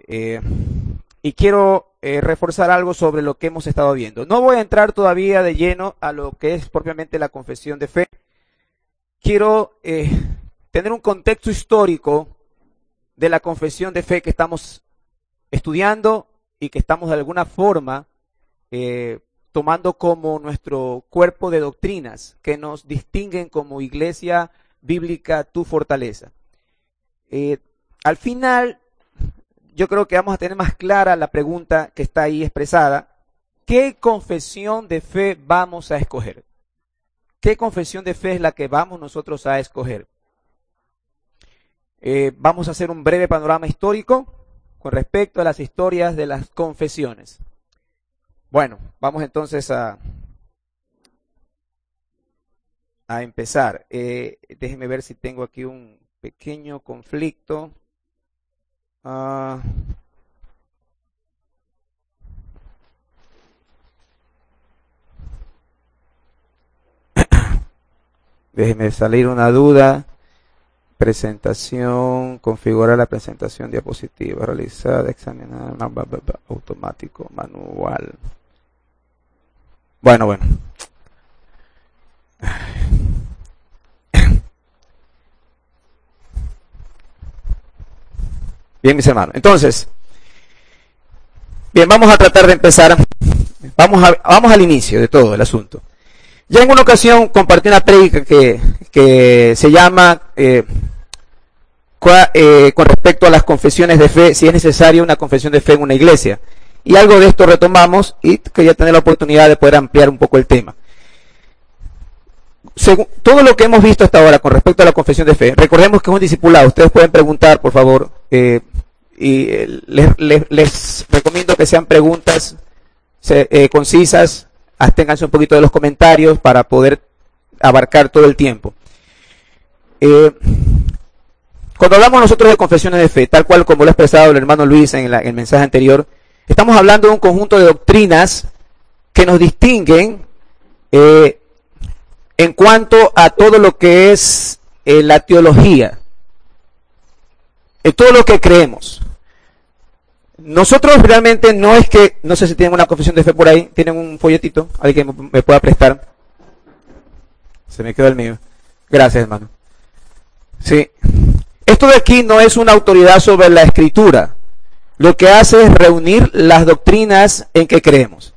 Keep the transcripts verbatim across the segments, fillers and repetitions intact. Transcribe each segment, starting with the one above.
Eh, y quiero eh, reforzar algo sobre lo que hemos estado viendo. No voy a entrar todavía de lleno a lo que es propiamente la confesión de fe. Quiero eh, tener un contexto histórico de la confesión de fe que estamos estudiando y que estamos de alguna forma eh, tomando como nuestro cuerpo de doctrinas que nos distinguen como Iglesia Bíblica Tu Fortaleza. Eh, al final, yo creo que vamos a tener más clara la pregunta que está ahí expresada. ¿Qué confesión de fe vamos a escoger? ¿Qué confesión de fe es la que vamos nosotros a escoger? Eh, vamos a hacer un breve panorama histórico con respecto a las historias de las confesiones. Bueno, vamos entonces a, a empezar. Eh, déjenme ver si tengo aquí un pequeño conflicto. Uh, Déjeme salir una duda. Presentación, configurar la presentación diapositiva, realizar, examinar, automático, manual. Bueno, bueno. Bien, mis hermanos. Entonces, bien, vamos a tratar de empezar. Vamos, a, vamos al inicio de todo el asunto. Ya en una ocasión compartí una prédica que, que se llama eh, cua, eh, con respecto a las confesiones de fe, si es necesaria una confesión de fe en una iglesia. Y algo de esto retomamos y quería tener la oportunidad de poder ampliar un poco el tema. Según todo lo que hemos visto hasta ahora con respecto a la confesión de fe, recordemos que es un discipulado. Ustedes pueden preguntar, por favor, eh, y eh, les, les, les recomiendo que sean preguntas se, eh, concisas. Absténganse un poquito de los comentarios para poder abarcar todo el tiempo. Eh, cuando hablamos nosotros de confesiones de fe, tal cual como lo ha expresado el hermano Luis en, la, en el mensaje anterior, estamos hablando de un conjunto de doctrinas que nos distinguen eh, en cuanto a todo lo que es eh, la teología, en todo lo que creemos. Nosotros realmente no es que, no sé si tienen una confesión de fe por ahí, tienen un folletito, alguien que me pueda prestar. Se me quedó el mío. Gracias, hermano. Sí. Esto de aquí no es una autoridad sobre la escritura. Lo que hace es reunir las doctrinas en que creemos.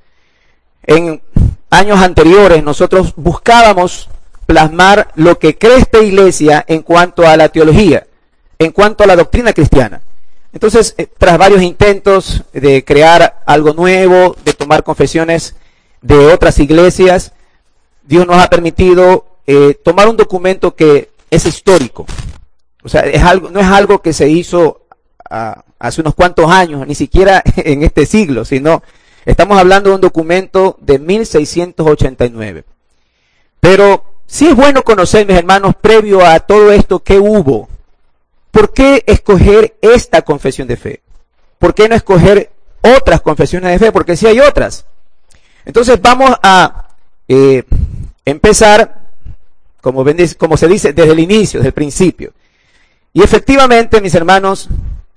En años anteriores nosotros buscábamos plasmar lo que cree esta iglesia en cuanto a la teología, en cuanto a la doctrina cristiana. Entonces, eh, tras varios intentos de crear algo nuevo, de tomar confesiones de otras iglesias, Dios nos ha permitido eh, tomar un documento que es histórico. O sea, es algo, no es algo que se hizo uh, hace unos cuantos años, ni siquiera en este siglo, sino estamos hablando de un documento de mil seiscientos ochenta y nueve. Pero sí es bueno conocer, mis hermanos, previo a todo esto, qué hubo. ¿Por qué escoger esta confesión de fe? ¿Por qué no escoger otras confesiones de fe? Porque sí hay otras. Entonces vamos a eh, empezar, como, ven, como se dice, desde el inicio, desde el principio. Y efectivamente, mis hermanos,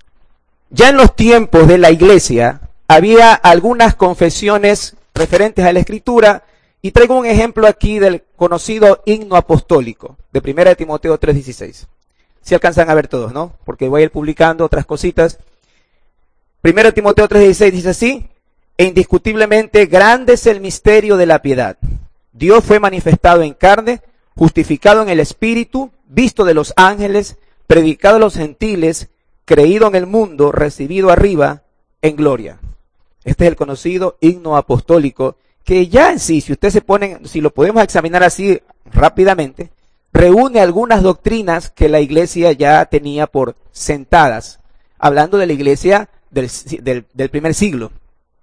ya en los tiempos de la iglesia había algunas confesiones referentes a la Escritura, y traigo un ejemplo aquí del conocido himno apostólico de primera de Timoteo tres dieciséis. Si alcanzan a ver todos, ¿no? Porque voy a ir publicando otras cositas. primera de Timoteo tres dieciséis dice así: e indiscutiblemente grande es el misterio de la piedad. Dios fue manifestado en carne, justificado en el Espíritu, visto de los ángeles, predicado a los gentiles, creído en el mundo, recibido arriba en gloria. Este es el conocido himno apostólico, que ya en sí, si ustedes se ponen, si lo podemos examinar así rápidamente, reúne algunas doctrinas que la iglesia ya tenía por sentadas, hablando de la iglesia del, del, del primer siglo.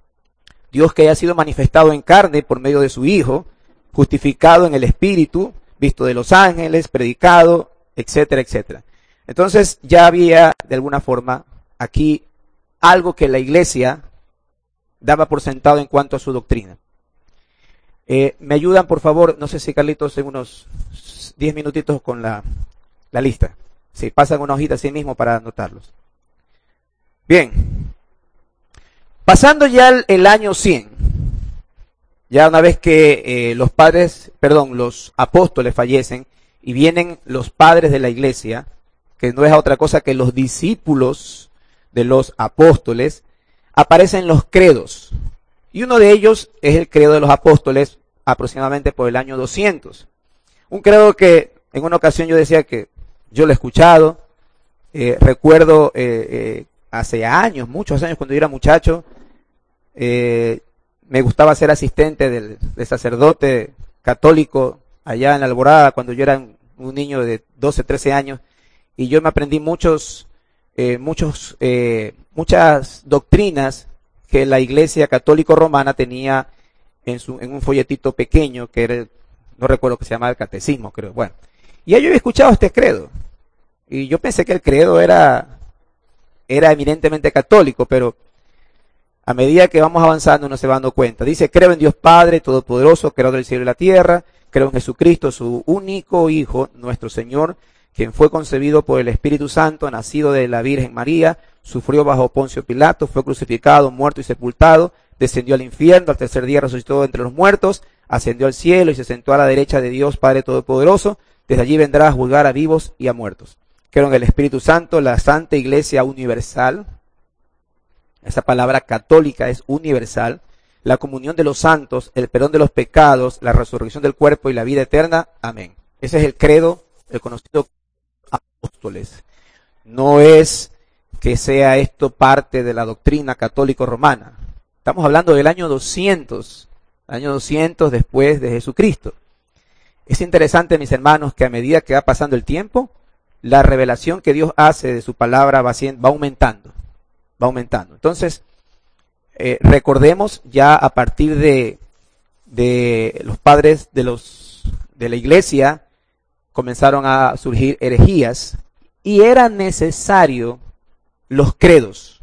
Dios que haya sido manifestado en carne por medio de su Hijo, justificado en el Espíritu, visto de los ángeles, predicado, etcétera, etcétera. Entonces ya había de alguna forma aquí algo que la iglesia daba por sentado en cuanto a su doctrina. Eh, ¿Me ayudan, por favor? No sé si Carlitos en unos diez minutitos con la, la lista. Sí, pasan una hojita así mismo para anotarlos. Bien, Pasando ya el, el año cien, ya una vez que eh, los padres, perdón, los apóstoles fallecen y vienen los padres de la iglesia, que no es otra cosa que los discípulos de los apóstoles, aparecen los credos. Y uno de ellos es el credo de los apóstoles, aproximadamente por el año doscientos. Un credo que en una ocasión yo decía que yo lo he escuchado, eh, recuerdo eh, eh, hace años, muchos años cuando yo era muchacho, eh, me gustaba ser asistente del, del sacerdote católico allá en la Alborada cuando yo era un, un niño de doce, trece años, y yo me aprendí muchos, eh, muchos, eh, muchas doctrinas que la Iglesia Católico Romana tenía en, su, en un folletito pequeño que era, el, no recuerdo que se llamaba el catecismo, creo. Bueno, y yo había escuchado este credo y yo pensé que el credo era, era eminentemente católico, pero a medida que vamos avanzando uno se va dando cuenta. Dice: creo en Dios Padre Todopoderoso, creador del cielo y la tierra, creo en Jesucristo, su único Hijo, nuestro Señor, quien fue concebido por el Espíritu Santo, nacido de la Virgen María, sufrió bajo Poncio Pilato, fue crucificado, muerto y sepultado, descendió al infierno, al tercer día resucitó entre los muertos, ascendió al cielo y se sentó a la derecha de Dios Padre Todopoderoso, desde allí vendrá a juzgar a vivos y a muertos. Creo en el Espíritu Santo, la Santa Iglesia Universal, esa palabra católica es universal, la comunión de los santos, el perdón de los pecados, la resurrección del cuerpo y la vida eterna. Amén. Ese es el credo, el conocido apóstoles. No es que sea esto parte de la doctrina católico-romana. Estamos hablando del año doscientos, año doscientos después de Jesucristo. Es interesante, mis hermanos, que a medida que va pasando el tiempo, la revelación que Dios hace de su palabra va, siendo, va aumentando, va aumentando. Entonces, eh, recordemos ya a partir de, de los padres de, los, de la iglesia, comenzaron a surgir herejías y era necesario los credos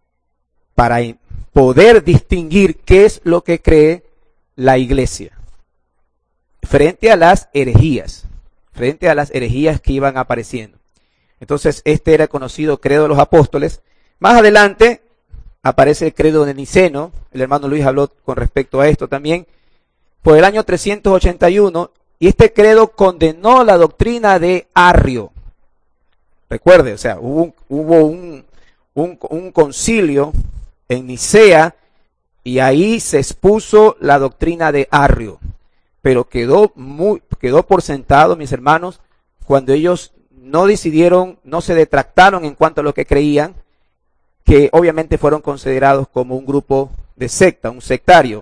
para poder distinguir qué es lo que cree la iglesia frente a las herejías, frente a las herejías que iban apareciendo. Entonces, este era el conocido credo de los apóstoles. Más adelante aparece el credo de Niceno, el hermano Luis habló con respecto a esto también, por el año trescientos ochenta y uno, y este credo condenó la doctrina de Arrio. Recuerde, o sea, hubo, un, hubo un, un, un concilio en Nicea y ahí se expuso la doctrina de Arrio. Pero quedó, muy, quedó por sentado, mis hermanos, cuando ellos no decidieron, no se detractaron en cuanto a lo que creían, que obviamente fueron considerados como un grupo de secta, un sectario.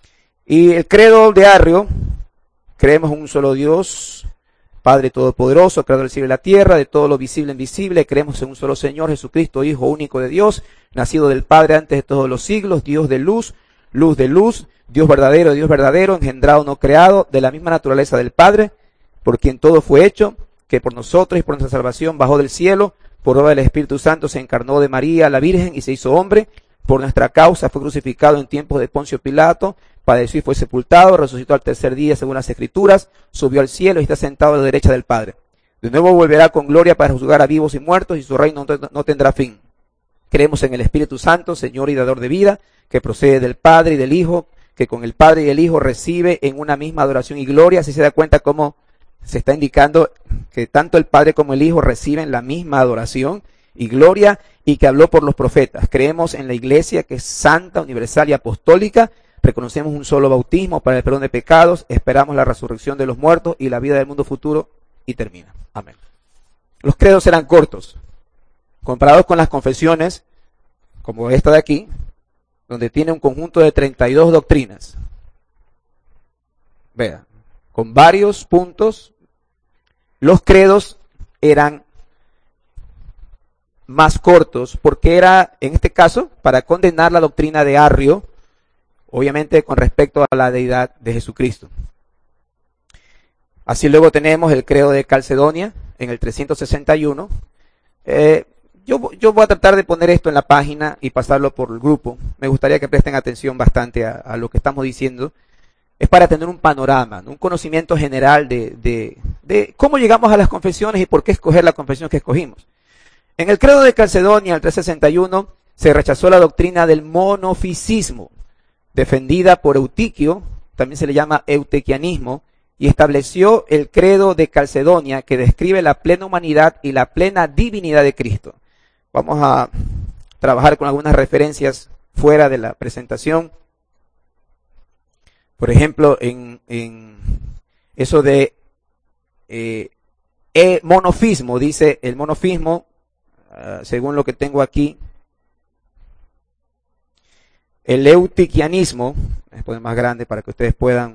Y el credo de Arrio: creemos en un solo Dios, Padre Todopoderoso, creador del cielo y la tierra, de todo lo visible e invisible. Creemos en un solo Señor, Jesucristo, Hijo único de Dios, nacido del Padre antes de todos los siglos, Dios de luz, luz de luz, Dios verdadero, Dios verdadero, engendrado, no creado, de la misma naturaleza del Padre, por quien todo fue hecho, que por nosotros y por nuestra salvación bajó del cielo, por obra del Espíritu Santo se encarnó de María, la Virgen, y se hizo hombre. Por nuestra causa fue crucificado en tiempos de Poncio Pilato, padeció y fue sepultado, resucitó al tercer día según las Escrituras, subió al cielo y está sentado a la derecha del Padre. De nuevo volverá con gloria para juzgar a vivos y muertos, y su reino no tendrá fin. Creemos en el Espíritu Santo, Señor y dador de vida, que procede del Padre y del Hijo, que con el Padre y el Hijo recibe en una misma adoración y gloria. Así se da cuenta cómo se está indicando que tanto el Padre como el Hijo reciben la misma adoración y gloria, y que habló por los profetas. Creemos en la Iglesia, que es santa, universal y apostólica. Reconocemos un solo bautismo para el perdón de pecados. Esperamos la resurrección de los muertos y la vida del mundo futuro. Y termina. Amén. Los credos eran cortos, comparados con las confesiones, como esta de aquí, donde tiene un conjunto de treinta y dos doctrinas. Vea, con varios puntos. Los credos eran más cortos, porque era, en este caso, para condenar la doctrina de Arrio, obviamente con respecto a la deidad de Jesucristo. Así luego tenemos el credo de Calcedonia, en el trescientos sesenta y uno. Eh, yo, yo voy a tratar de poner esto en la página y pasarlo por el grupo. Me gustaría que presten atención bastante a, a lo que estamos diciendo. Es para tener un panorama, ¿no? Un conocimiento general de, de, de cómo llegamos a las confesiones y por qué escoger la confesión que escogimos. En el credo de Calcedonia, el trescientos sesenta y uno, se rechazó la doctrina del monofisismo, defendida por Eutiquio, también se le llama eutequianismo, y estableció el credo de Calcedonia, que describe la plena humanidad y la plena divinidad de Cristo. Vamos a trabajar con algunas referencias fuera de la presentación. Por ejemplo, en, en eso de eh, e monofismo, dice el monofismo, uh, según lo que tengo aquí, el eutiquianismo, voy a poner más grande para que ustedes puedan.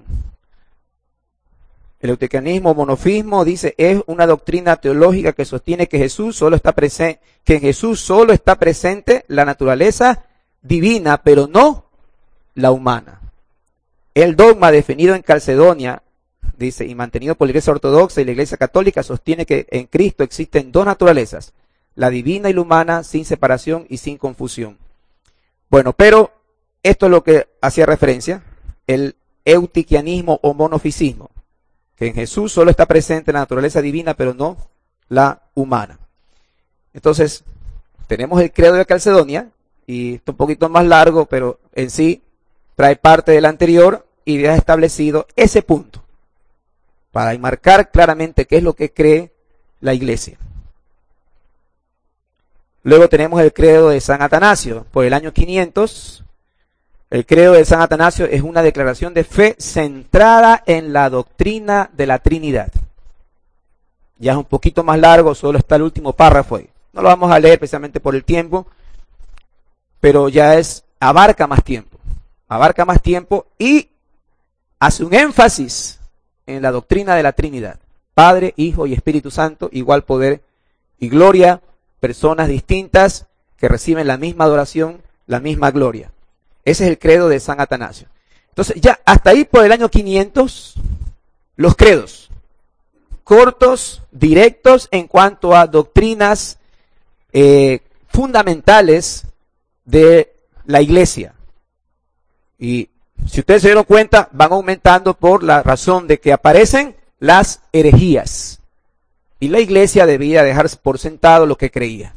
El eutiquianismo o monofismo dice es una doctrina teológica que sostiene que Jesús solo está presente, que en Jesús solo está presente la naturaleza divina, pero no la humana. El dogma definido en Calcedonia, dice, y mantenido por la Iglesia Ortodoxa y la Iglesia Católica, sostiene que en Cristo existen dos naturalezas, la divina y la humana, sin separación y sin confusión. Bueno, pero esto es lo que hacía referencia, el eutiquianismo o monofisismo, que en Jesús solo está presente la naturaleza divina, pero no la humana. Entonces, tenemos el credo de Calcedonia, y está un poquito más largo, pero en sí trae parte del anterior y ya ha establecido ese punto, para enmarcar claramente qué es lo que cree la Iglesia. Luego tenemos el credo de San Atanasio, por el año quinientos. El credo de San Atanasio es una declaración de fe centrada en la doctrina de la Trinidad. Ya es un poquito más largo, solo está el último párrafo ahí. No lo vamos a leer precisamente por el tiempo, pero ya es, abarca más tiempo. Abarca más tiempo y hace un énfasis en la doctrina de la Trinidad. Padre, Hijo y Espíritu Santo, igual poder y gloria, personas distintas que reciben la misma adoración, la misma gloria. Ese es el credo de San Atanasio. Entonces, ya hasta ahí por el año quinientos, los credos, cortos, directos en cuanto a doctrinas eh, fundamentales de la Iglesia. Y si ustedes se dieron cuenta, van aumentando por la razón de que aparecen las herejías. Y la Iglesia debía dejar por sentado lo que creía.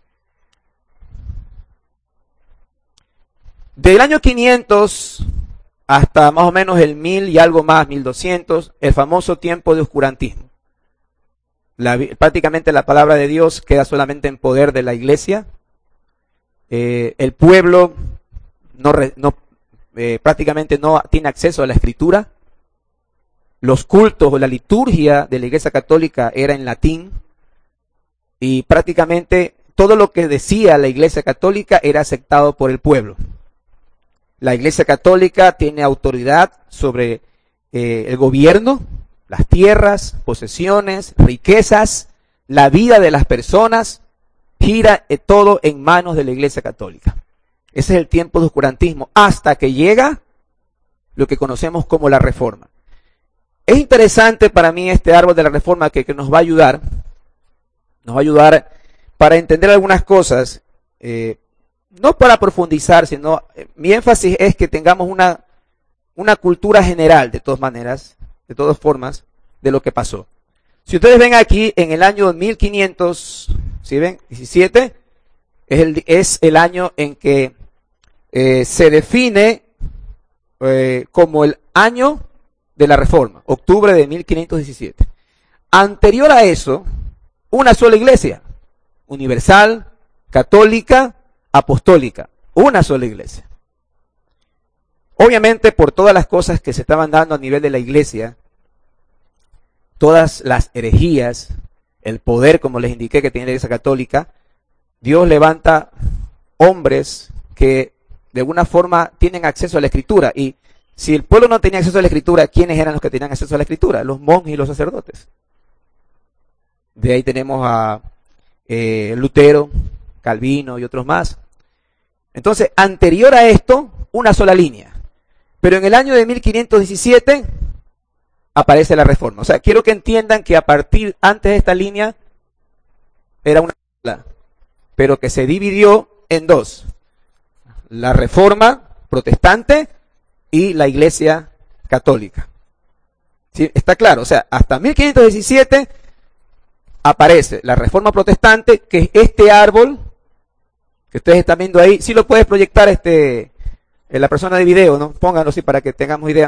Del año quinientos hasta más o menos el mil y algo más, mil doscientos, el famoso tiempo de oscurantismo. La, prácticamente la palabra de Dios queda solamente en poder de la Iglesia. Eh, el pueblo no, no eh, prácticamente no tiene acceso a la Escritura. Los cultos o la liturgia de la Iglesia Católica era en latín. Y prácticamente todo lo que decía la Iglesia Católica era aceptado por el pueblo. La Iglesia Católica tiene autoridad sobre eh, el gobierno, las tierras, posesiones, riquezas, la vida de las personas, gira eh, todo en manos de la Iglesia Católica. Ese es el tiempo de oscurantismo, hasta que llega lo que conocemos como la Reforma. Es interesante para mí este árbol de la Reforma que, que nos va a ayudar, nos va a ayudar para entender algunas cosas, eh, no para profundizar, sino eh, mi énfasis es que tengamos una, una cultura general, de todas maneras, de todas formas, de lo que pasó. Si ustedes ven aquí, en el año mil quinientos, ¿sí ven? diecisiete, es el, es el año en que eh, se define eh, como el año de la Reforma, octubre de mil quinientos diecisiete. Anterior a eso, una sola iglesia, universal, católica, apostólica, una sola iglesia. Obviamente, por todas las cosas que se estaban dando a nivel de la iglesia, todas las herejías, el poder, como les indiqué, que tiene la Iglesia Católica, Dios levanta hombres que de alguna forma tienen acceso a la Escritura. Y si el pueblo no tenía acceso a la Escritura, ¿quiénes eran los que tenían acceso a la Escritura? Los monjes y los sacerdotes. De ahí tenemos a eh, Lutero, Calvino y otros más. Entonces, anterior a esto, una sola línea. Pero en el año de mil quinientos diecisiete aparece la Reforma. O sea, quiero que entiendan que a partir, antes de esta línea, era una sola, pero que se dividió en dos. La Reforma protestante y la Iglesia Católica. ¿Sí? Está claro, o sea, hasta mil quinientos diecisiete aparece la Reforma protestante, que es este árbol que ustedes están viendo ahí. Sí lo puedes proyectar este, en la persona de video, ¿no? Pónganlo así para que tengamos idea.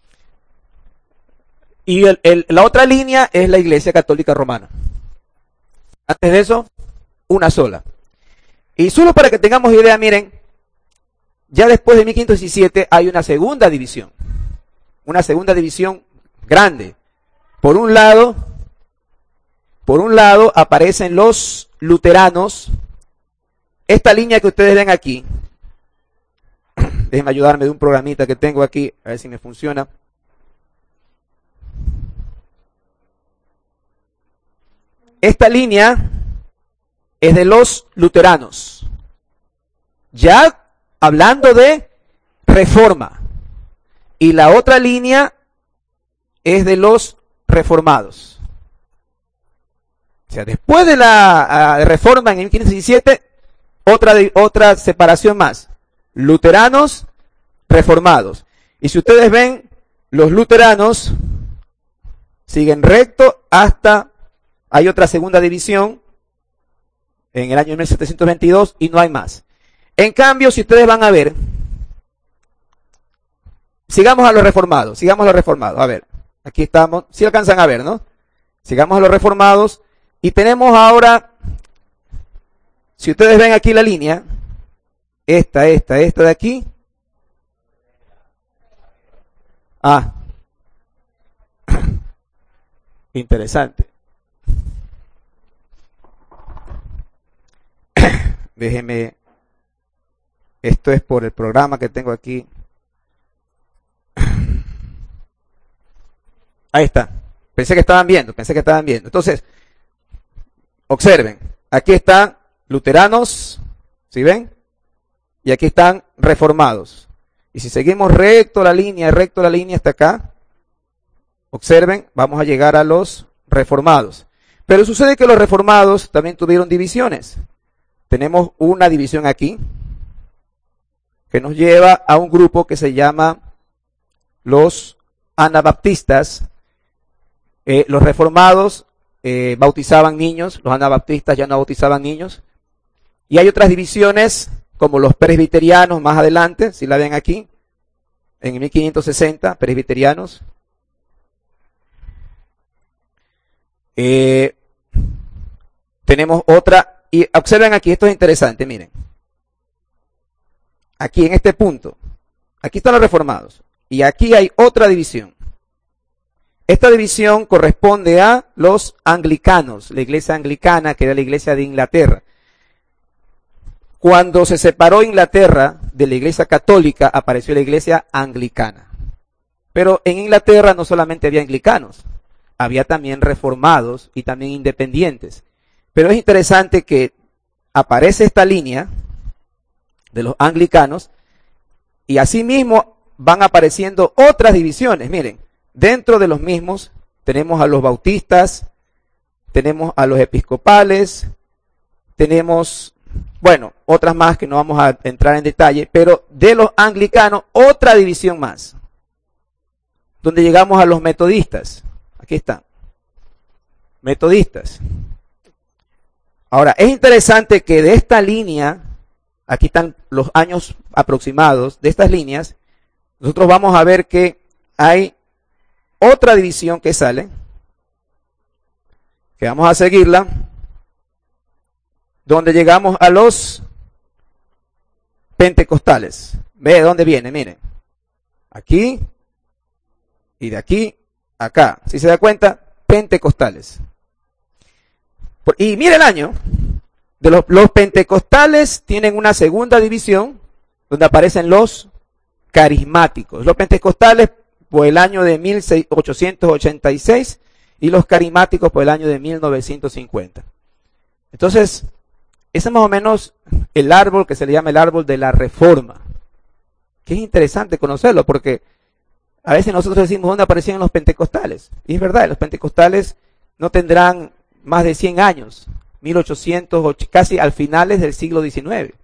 Y el, el, la otra línea es la Iglesia Católica Romana. Antes de eso, una sola. Y solo para que tengamos idea, miren, ya después de mil quinientos diecisiete hay una segunda división. Una segunda división grande. Por un lado, por un lado aparecen los luteranos. Esta línea que ustedes ven aquí, déjenme ayudarme de un programita que tengo aquí, a ver si me funciona. Esta línea es de los luteranos. Ya hablando de reforma. Y la otra línea es de los reformados. O sea, después de la uh, reforma en mil quinientos diecisiete, otra, de, otra separación más. Luteranos, reformados. Y si ustedes ven, los luteranos siguen recto hasta, hay otra segunda división en el año mil setecientos veintidós y no hay más. En cambio, si ustedes van a ver, sigamos a los reformados, sigamos a los reformados. A ver, aquí estamos, si alcanzan a ver, ¿no? Sigamos a los reformados y tenemos ahora, si ustedes ven aquí la línea, esta, esta, esta de aquí. Ah, interesante. Déjeme, esto es por el programa que tengo aquí. Ahí está. Pensé que estaban viendo, pensé que estaban viendo. Entonces, observen, aquí están luteranos, ¿sí ven? Y aquí están reformados. Y si seguimos recto la línea, recto la línea hasta acá, observen, vamos a llegar a los reformados. Pero sucede que los reformados también tuvieron divisiones. Tenemos una división aquí, que nos lleva a un grupo que se llama los anabaptistas. Eh, los reformados eh, bautizaban niños, los anabaptistas ya no bautizaban niños. Y hay otras divisiones, como los presbiterianos más adelante, si la ven aquí, en mil quinientos sesenta, presbiterianos. Eh, tenemos otra, y observen aquí, esto es interesante, miren. Aquí en este punto, aquí están los reformados, y aquí hay otra división. Esta división corresponde a los anglicanos, la iglesia anglicana, que era la iglesia de Inglaterra. Cuando se separó Inglaterra de la iglesia católica, apareció la iglesia anglicana. Pero en Inglaterra no solamente había anglicanos, había también reformados y también independientes. Pero es interesante que aparece esta línea de los anglicanos y asimismo van apareciendo otras divisiones. Miren, dentro de los mismos tenemos a los bautistas, tenemos a los episcopales, tenemos, bueno, otras más que no vamos a entrar en detalle, pero de los anglicanos otra división más, donde llegamos a los metodistas. Aquí están, metodistas. Ahora, es interesante que de esta línea, aquí están los años aproximados de estas líneas, nosotros vamos a ver que hay otra división que sale, que vamos a seguirla, donde llegamos a los pentecostales. Ve de dónde viene, miren. Aquí y de aquí a acá. Si se da cuenta, pentecostales. Y mire el año. De los, los pentecostales tienen una segunda división donde aparecen los carismáticos. Los pentecostales por el año de mil ochocientos ochenta y seis y los carismáticos por el año de mil novecientos cincuenta. Entonces, ese es más o menos el árbol que se le llama el árbol de la reforma. Que es interesante conocerlo porque a veces nosotros decimos dónde aparecían los pentecostales. Y es verdad, los pentecostales no tendrán más de cien años, mil ochocientos, casi al finales del siglo diecinueve.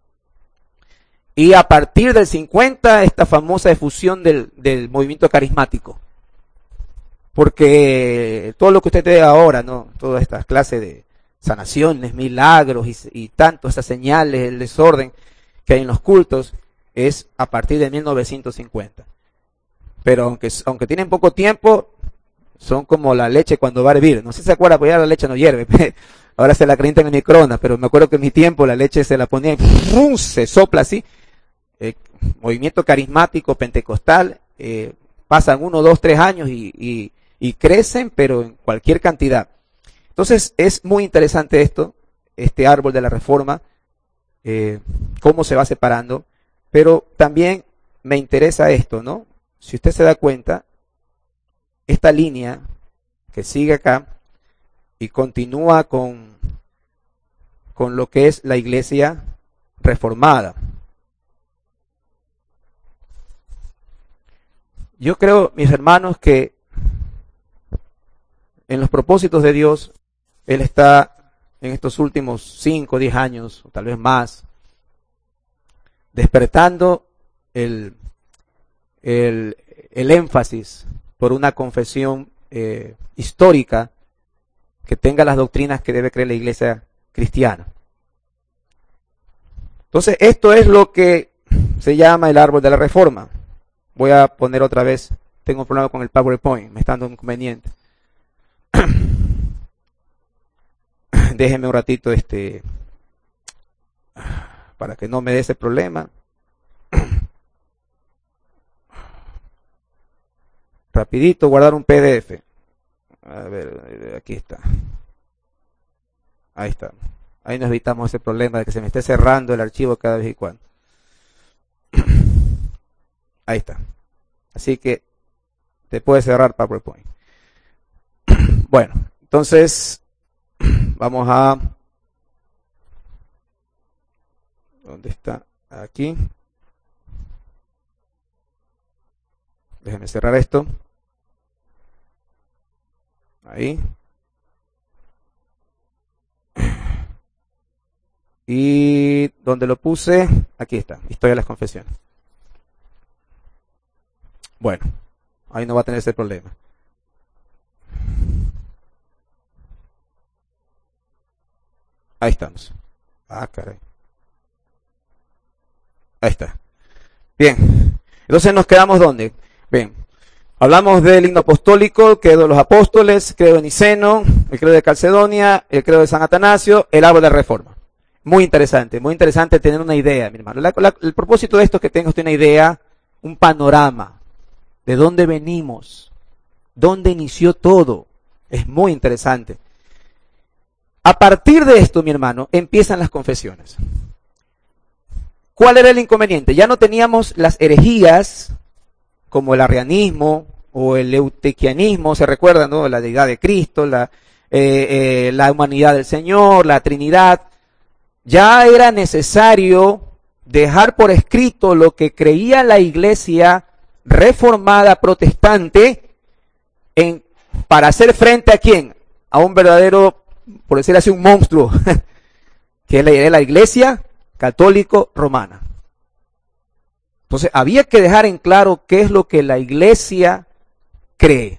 Y a partir del cincuenta, esta famosa efusión del, del movimiento carismático. Porque todo lo que usted ve ahora, ¿no? Todas estas clases de sanaciones, milagros y, y tanto esas señales, el desorden que hay en los cultos, es a partir de mil novecientos cincuenta. Pero aunque, aunque tienen poco tiempo, son como la leche cuando va a hervir. No sé si se acuerdan, pues ya la leche no hierve. Ahora se la calientan en el microondas, pero me acuerdo que en mi tiempo la leche se la ponía y ¡fum! Se sopla así. Eh, movimiento carismático, pentecostal, eh, pasan uno, dos, tres años y, y, y crecen, pero en cualquier cantidad. Entonces es muy interesante esto, este árbol de la reforma, eh, cómo se va separando, pero también me interesa esto, ¿no? Si usted se da cuenta, esta línea que sigue acá y continúa con, con lo que es la iglesia reformada. Yo creo, mis hermanos, que en los propósitos de Dios, Él está en estos últimos cinco o diez años, o tal vez más, despertando el, el, el énfasis por una confesión eh, histórica que tenga las doctrinas que debe creer la iglesia cristiana. Entonces, esto es lo que se llama el árbol de la reforma. Voy a poner otra vez, tengo un problema con el PowerPoint, me está dando un inconveniente. Déjenme un ratito este para que no me dé ese problema. Rapidito, guardar un P D F. A ver, aquí está. Ahí está. Ahí nos evitamos ese problema de que se me esté cerrando el archivo cada vez y cuando. Ahí está. Así que te puede cerrar PowerPoint. Bueno, entonces vamos a... ¿Dónde está? Aquí. Déjenme cerrar esto. Ahí. Y donde lo puse, aquí está, historia de las confesiones. Bueno, ahí no va a tener ese problema. Ahí estamos. Ah, caray. Ahí está. Bien. Entonces nos quedamos ¿dónde? Bien. Hablamos del himno apostólico, credo de los apóstoles, credo de Niceno, el credo de Calcedonia, el credo de San Atanasio, el árbol de la reforma. Muy interesante, muy interesante tener una idea, mi hermano. La, la, el propósito de esto es que tengas una idea, un panorama de dónde venimos, dónde inició todo. Es muy interesante. A partir de esto, mi hermano, empiezan las confesiones. ¿Cuál era el inconveniente? Ya no teníamos las herejías como el arrianismo o el eutequianismo, se recuerdan, ¿no? La deidad de Cristo, la, eh, eh, la humanidad del Señor, la Trinidad. Ya era necesario dejar por escrito lo que creía la iglesia reformada protestante en, para hacer frente a quién, a un verdadero, por decir así, un monstruo, que es la, la iglesia católico romana. Entonces había que dejar en claro qué es lo que la iglesia cree.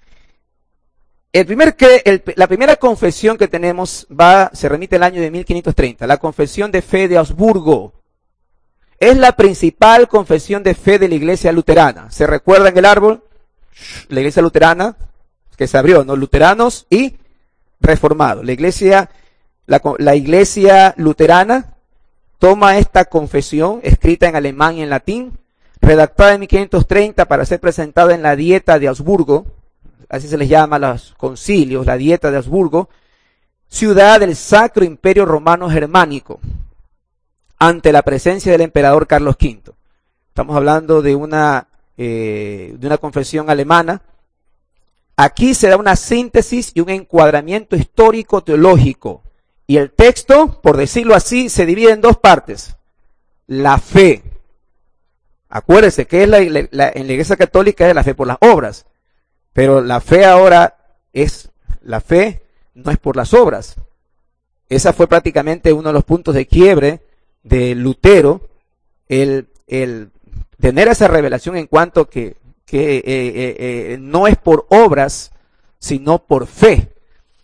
El primer cre, el, la primera confesión que tenemos va, se remite al año de mil quinientos treinta, la confesión de fe de Augsburgo. Es la principal confesión de fe de la iglesia luterana. ¿Se recuerdan el árbol? La iglesia luterana, que se abrió, ¿no? Luteranos y reformados. La iglesia, la, la iglesia luterana toma esta confesión, escrita en alemán y en latín, redactada en mil quinientos treinta para ser presentada en la dieta de Augsburgo, así se les llama a los concilios, la dieta de Augsburgo, ciudad del Sacro Imperio Romano Germánico, ante la presencia del emperador Carlos quinto. Estamos hablando de una, eh, de una confesión alemana. Aquí se da una síntesis y un encuadramiento histórico teológico. Y el texto, por decirlo así, se divide en dos partes. La fe. Acuérdense que es la, la, la, en la Iglesia Católica es la fe por las obras. Pero la fe ahora es, la fe no es por las obras. Esa fue prácticamente uno de los puntos de quiebre de Lutero, el, el tener esa revelación en cuanto que, que eh, eh, eh, no es por obras, sino por fe.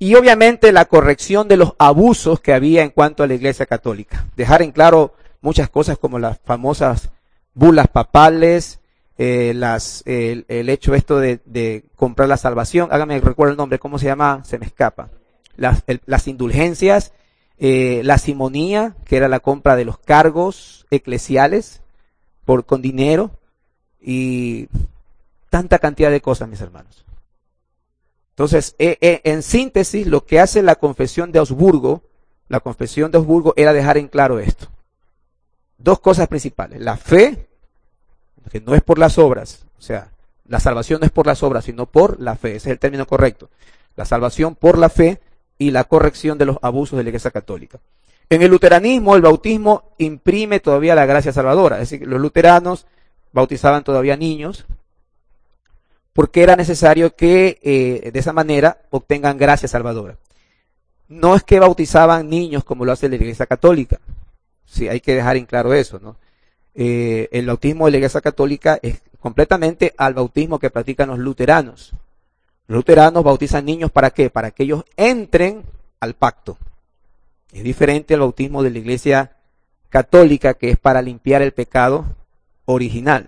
y obviamente la corrección de los abusos que había en cuanto a la Iglesia Católica. Dejar en claro muchas cosas como las famosas bulas papales, eh, las, eh, el hecho esto de, de comprar la salvación. Hágame recuerdo el nombre, ¿cómo se llama? Se me escapa. Las, el, las indulgencias, eh, la simonía, que era la compra de los cargos eclesiales por, con dinero, y tanta cantidad de cosas, mis hermanos. Entonces, eh, eh, en síntesis, lo que hace la confesión de Augsburgo, la confesión de Augsburgo era dejar en claro esto. Dos cosas principales. La fe, que no es por las obras, o sea, la salvación no es por las obras, sino por la fe. Ese es el término correcto. La salvación por la fe y la corrección de los abusos de la Iglesia Católica. En el luteranismo, el bautismo imprime todavía la gracia salvadora. Es decir, los luteranos bautizaban todavía niños, porque era necesario que eh, de esa manera obtengan gracia salvadora. No es que bautizaban niños como lo hace la Iglesia Católica. Sí, hay que dejar en claro eso, ¿no? Eh, el bautismo de la Iglesia Católica es completamente al bautismo que practican los luteranos. Los luteranos bautizan niños ¿para qué? Para que ellos entren al pacto. Es diferente al bautismo de la Iglesia Católica, que es para limpiar el pecado original.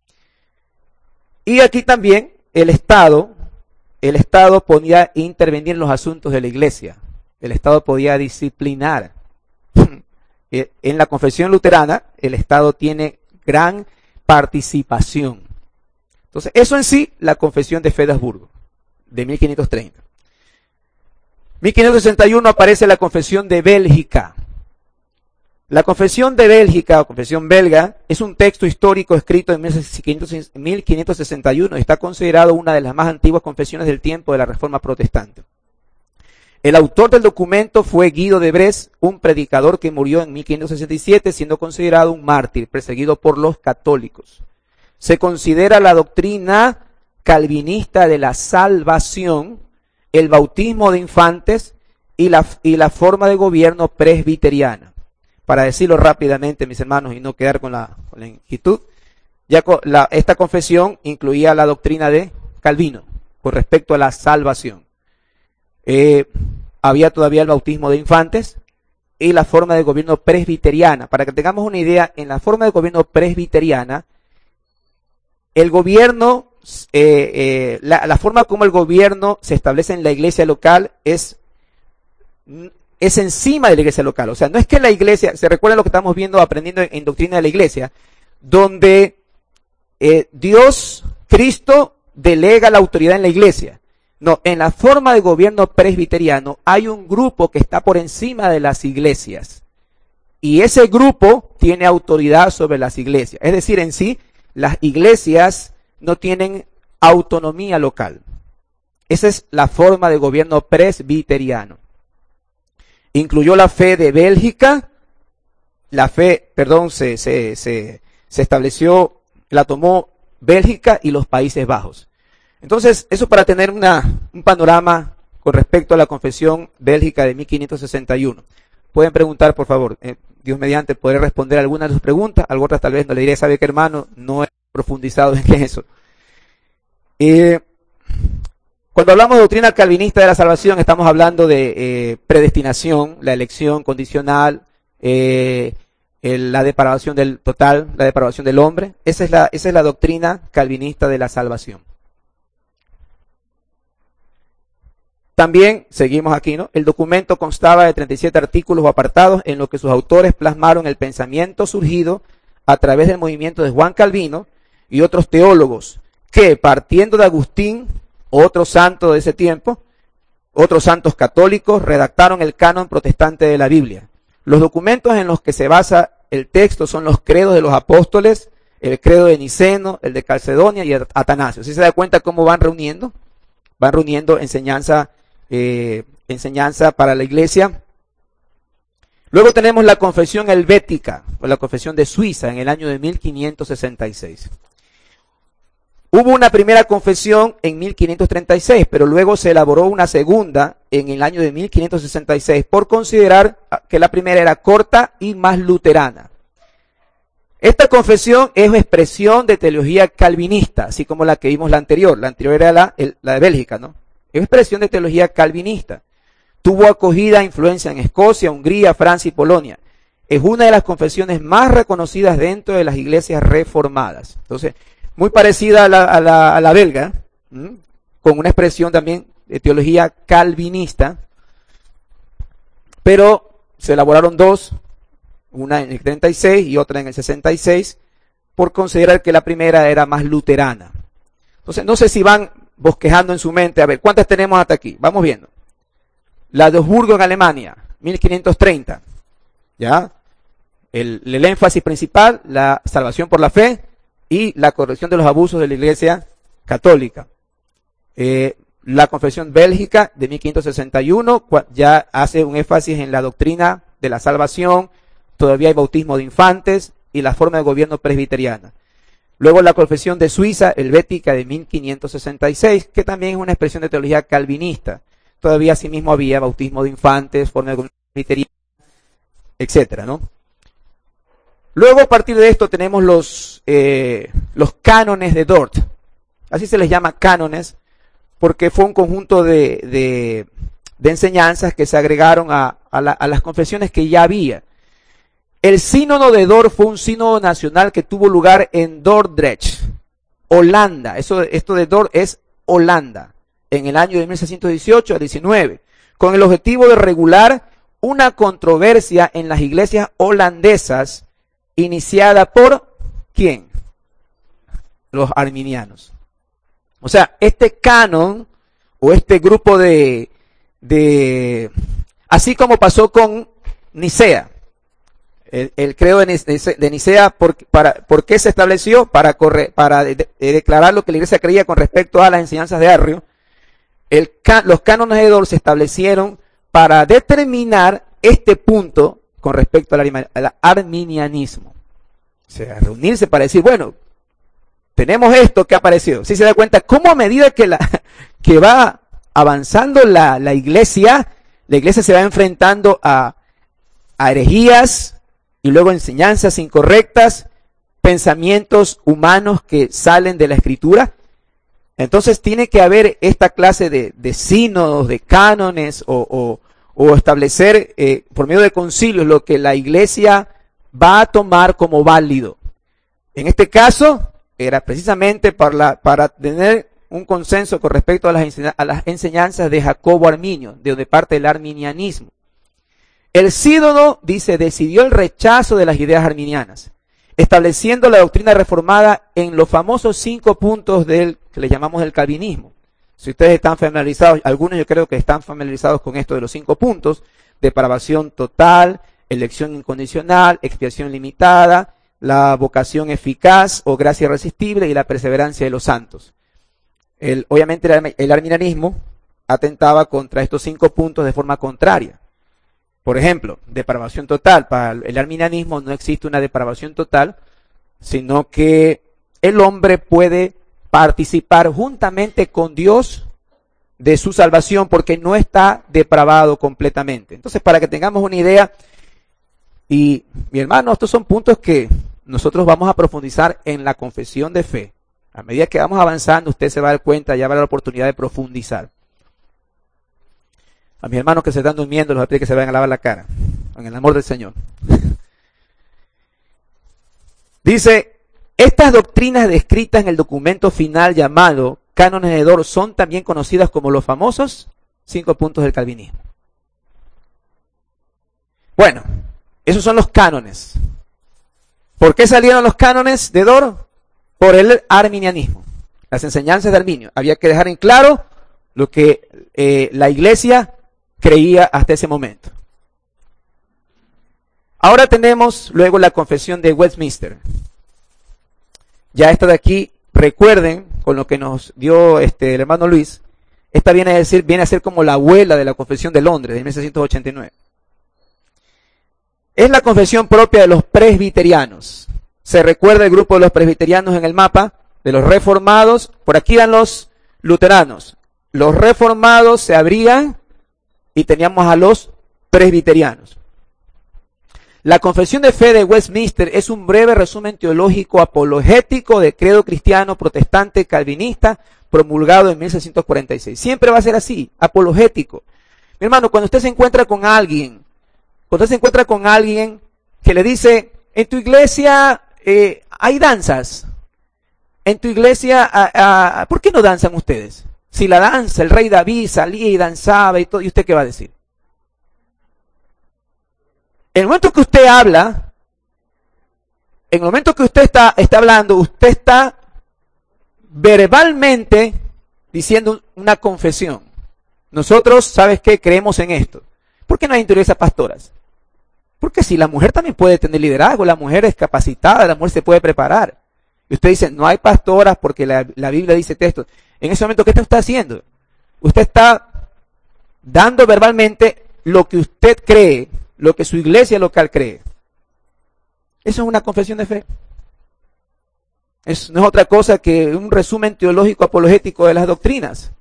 Y aquí también el Estado, el Estado podía intervenir en los asuntos de la Iglesia. El Estado podía disciplinar. En la confesión luterana, el Estado tiene gran participación. Entonces, eso en sí, la confesión de fe de Augsburgo, de mil quinientos treinta. mil quinientos sesenta y uno aparece la confesión de Bélgica. La confesión de Bélgica, o confesión belga, es un texto histórico escrito en mil quinientos sesenta y uno y está considerado una de las más antiguas confesiones del tiempo de la Reforma Protestante. El autor del documento fue Guido de Bresse, un predicador que murió en mil quinientos sesenta y siete, siendo considerado un mártir, perseguido por los católicos. Se considera la doctrina calvinista de la salvación, el bautismo de infantes y la, y la forma de gobierno presbiteriana. Para decirlo rápidamente, mis hermanos, y no quedar con la, con la inquietud, ya la, esta confesión incluía la doctrina de Calvino con respecto a la salvación. Eh, había todavía el bautismo de infantes y la forma de gobierno presbiteriana. Para que tengamos una idea, en la forma de gobierno presbiteriana, el gobierno, eh, eh, la, la forma como el gobierno se establece en la iglesia local es, es encima de la iglesia local. O sea, no es que la iglesia, se recuerda lo que estamos viendo, aprendiendo en, en doctrina de la iglesia, donde eh, Dios, Cristo, delega la autoridad en la iglesia. No, en la forma de gobierno presbiteriano hay un grupo que está por encima de las iglesias. Y ese grupo tiene autoridad sobre las iglesias. Es decir, en sí, las iglesias no tienen autonomía local. Esa es la forma de gobierno presbiteriano. Incluyó la fe de Bélgica. La fe, perdón, se, se, se, se estableció, la tomó Bélgica y los Países Bajos. Entonces, eso para tener una, un panorama con respecto a la confesión bélgica de mil quinientos sesenta y uno. Pueden preguntar, por favor. Eh, Dios mediante, podré responder algunas de sus preguntas. Algunas otras tal vez no le diré, sabe que hermano, no he profundizado en eso. Eh, cuando hablamos de doctrina calvinista de la salvación, estamos hablando de eh, predestinación, la elección condicional, eh, el, la depravación del total, la depravación del hombre. Esa es la, esa es la doctrina calvinista de la salvación. También, seguimos aquí, ¿no? El documento constaba de treinta y siete artículos o apartados en los que sus autores plasmaron el pensamiento surgido a través del movimiento de Juan Calvino y otros teólogos que, partiendo de Agustín, otro santo de ese tiempo, otros santos católicos, redactaron el canon protestante de la Biblia. Los documentos en los que se basa el texto son los credos de los apóstoles, el credo de Niceno, el de Calcedonia y Atanasio. ¿Sí se da cuenta cómo van reuniendo? Van reuniendo enseñanza Eh, enseñanza para la iglesia. Luego tenemos la confesión helvética, o la confesión de Suiza, en el año de mil quinientos sesenta y seis. Hubo una primera confesión en mil quinientos treinta y seis, pero luego se elaboró una segunda en el año de mil quinientos sesenta y seis, por considerar que la primera era corta y más luterana. Esta confesión es expresión de teología calvinista, así como la que vimos la anterior. La anterior era la, el, la de Bélgica, ¿no? Es expresión de teología calvinista. Tuvo acogida e influencia en Escocia, Hungría, Francia y Polonia. Es una de las confesiones más reconocidas dentro de las iglesias reformadas. Entonces, muy parecida a la, a la, a la belga, ¿m? Con una expresión también de teología calvinista, pero se elaboraron dos, una en el treinta y seis y otra en el sesenta y seis, por considerar que la primera era más luterana. Entonces, no sé si van bosquejando en su mente, a ver, ¿cuántas tenemos hasta aquí? Vamos viendo. La de Augsburgo en Alemania, mil quinientos treinta, ¿ya? El, el énfasis principal, la salvación por la fe y la corrección de los abusos de la Iglesia Católica. Eh, la Confesión Bélgica de mil quinientos sesenta y uno ya hace un énfasis en la doctrina de la salvación, todavía hay bautismo de infantes y la forma de gobierno presbiteriana. Luego la Confesión de Suiza, helvética de mil quinientos sesenta y seis, que también es una expresión de teología calvinista. Todavía asimismo había bautismo de infantes, forma de gobierno presbiteriana, etcétera, ¿no? Luego, a partir de esto, tenemos los, eh, los cánones de Dort. Así se les llama cánones, porque fue un conjunto de, de, de enseñanzas que se agregaron a, a, la, a las confesiones que ya había. El sínodo de Dort fue un sínodo nacional que tuvo lugar en Dordrecht, Holanda. Eso, esto de Dort es Holanda, en el año de mil seiscientos dieciocho a diecinueve, con el objetivo de regular una controversia en las iglesias holandesas, iniciada por ¿quién? Los arminianos. O sea, este canon o este grupo de, de así como pasó con Nicea, el, el credo de, Nice, de Nicea, ¿por, para, ¿por qué se estableció? Para, corre, para de, de declarar lo que la iglesia creía con respecto a las enseñanzas de Arrio. El, los cánones de Dort se establecieron para determinar este punto con respecto al, al arminianismo. O sea, reunirse para decir, bueno, tenemos esto que ha aparecido. Si se da cuenta, cómo a medida que, la, que va avanzando la, la iglesia, la iglesia se va enfrentando a, a herejías y luego enseñanzas incorrectas, pensamientos humanos que salen de la escritura. Entonces tiene que haber esta clase de, de sínodos, de cánones o, o, o establecer eh, por medio de concilios lo que la iglesia va a tomar como válido. En este caso era precisamente para, la, para tener un consenso con respecto a las, enseñanzas, a las enseñanzas de Jacobo Arminio, de donde parte el arminianismo. El sínodo, dice, decidió el rechazo de las ideas arminianas, estableciendo la doctrina reformada en los famosos cinco puntos del que le llamamos el calvinismo. Si ustedes están familiarizados, algunos yo creo que están familiarizados con esto de los cinco puntos: depravación total, elección incondicional, expiación limitada, la vocación eficaz o gracia irresistible y la perseverancia de los santos. El, obviamente el, el arminianismo atentaba contra estos cinco puntos de forma contraria. Por ejemplo, depravación total. Para el arminianismo no existe una depravación total, sino que el hombre puede participar juntamente con Dios de su salvación porque no está depravado completamente. Entonces, para que tengamos una idea, y mi hermano, estos son puntos que nosotros vamos a profundizar en la confesión de fe. A medida que vamos avanzando, usted se va a dar cuenta, ya va a haber la oportunidad de profundizar. A mis hermanos que se están durmiendo, los voy a pedir que se vayan a lavar la cara, en el amor del Señor. Dice, estas doctrinas descritas en el documento final llamado Cánones de Dort son también conocidas como los famosos cinco puntos del calvinismo. Bueno, esos son los cánones. ¿Por qué salieron los cánones de Dort? Por el arminianismo, las enseñanzas de Arminio. Había que dejar en claro lo que eh, la iglesia creía hasta ese momento. Ahora tenemos luego la confesión de Westminster. Ya esta de aquí, recuerden con lo que nos dio este, el hermano Luis, esta viene a decir, viene a ser como la abuela de la confesión de Londres de mil seiscientos ochenta y nueve. Es la confesión propia de los presbiterianos. Se recuerda el grupo de los presbiterianos en el mapa, de los reformados. Por aquí dan los luteranos. Los reformados se abrían y teníamos a los presbiterianos. La confesión de fe de Westminster es un breve resumen teológico apologético de credo cristiano protestante calvinista promulgado en mil seiscientos cuarenta y seis. Siempre va a ser así, apologético. Mi hermano, cuando usted se encuentra con alguien, cuando usted se encuentra con alguien que le dice, en tu iglesia eh, hay danzas, en tu iglesia, a, a, ¿por qué no danzan ustedes? Si la danza, el rey David salía y danzaba y todo, ¿y usted qué va a decir? En el momento que usted habla, en el momento que usted está, está hablando, usted está verbalmente diciendo una confesión. Nosotros, ¿sabes qué? Creemos en esto. ¿Por qué no hay intereses pastoras? Porque si la mujer también puede tener liderazgo, la mujer es capacitada, la mujer se puede preparar. Y usted dice, no hay pastoras porque la, la Biblia dice esto. En ese momento, ¿qué usted está haciendo? Usted está dando verbalmente lo que usted cree, lo que su iglesia local cree. Eso es una confesión de fe. Eso no es otra cosa que un resumen teológico apologético de las doctrinas.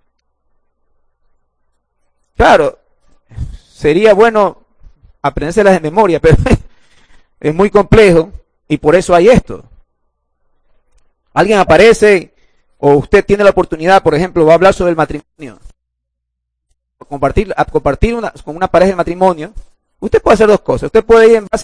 Claro, sería bueno aprendérselas de memoria, pero es muy complejo y por eso hay esto. Alguien aparece o usted tiene la oportunidad, por ejemplo, va a hablar sobre el matrimonio. Compartir, a compartir una, con una pareja de matrimonio, usted puede hacer dos cosas. Usted puede ir en base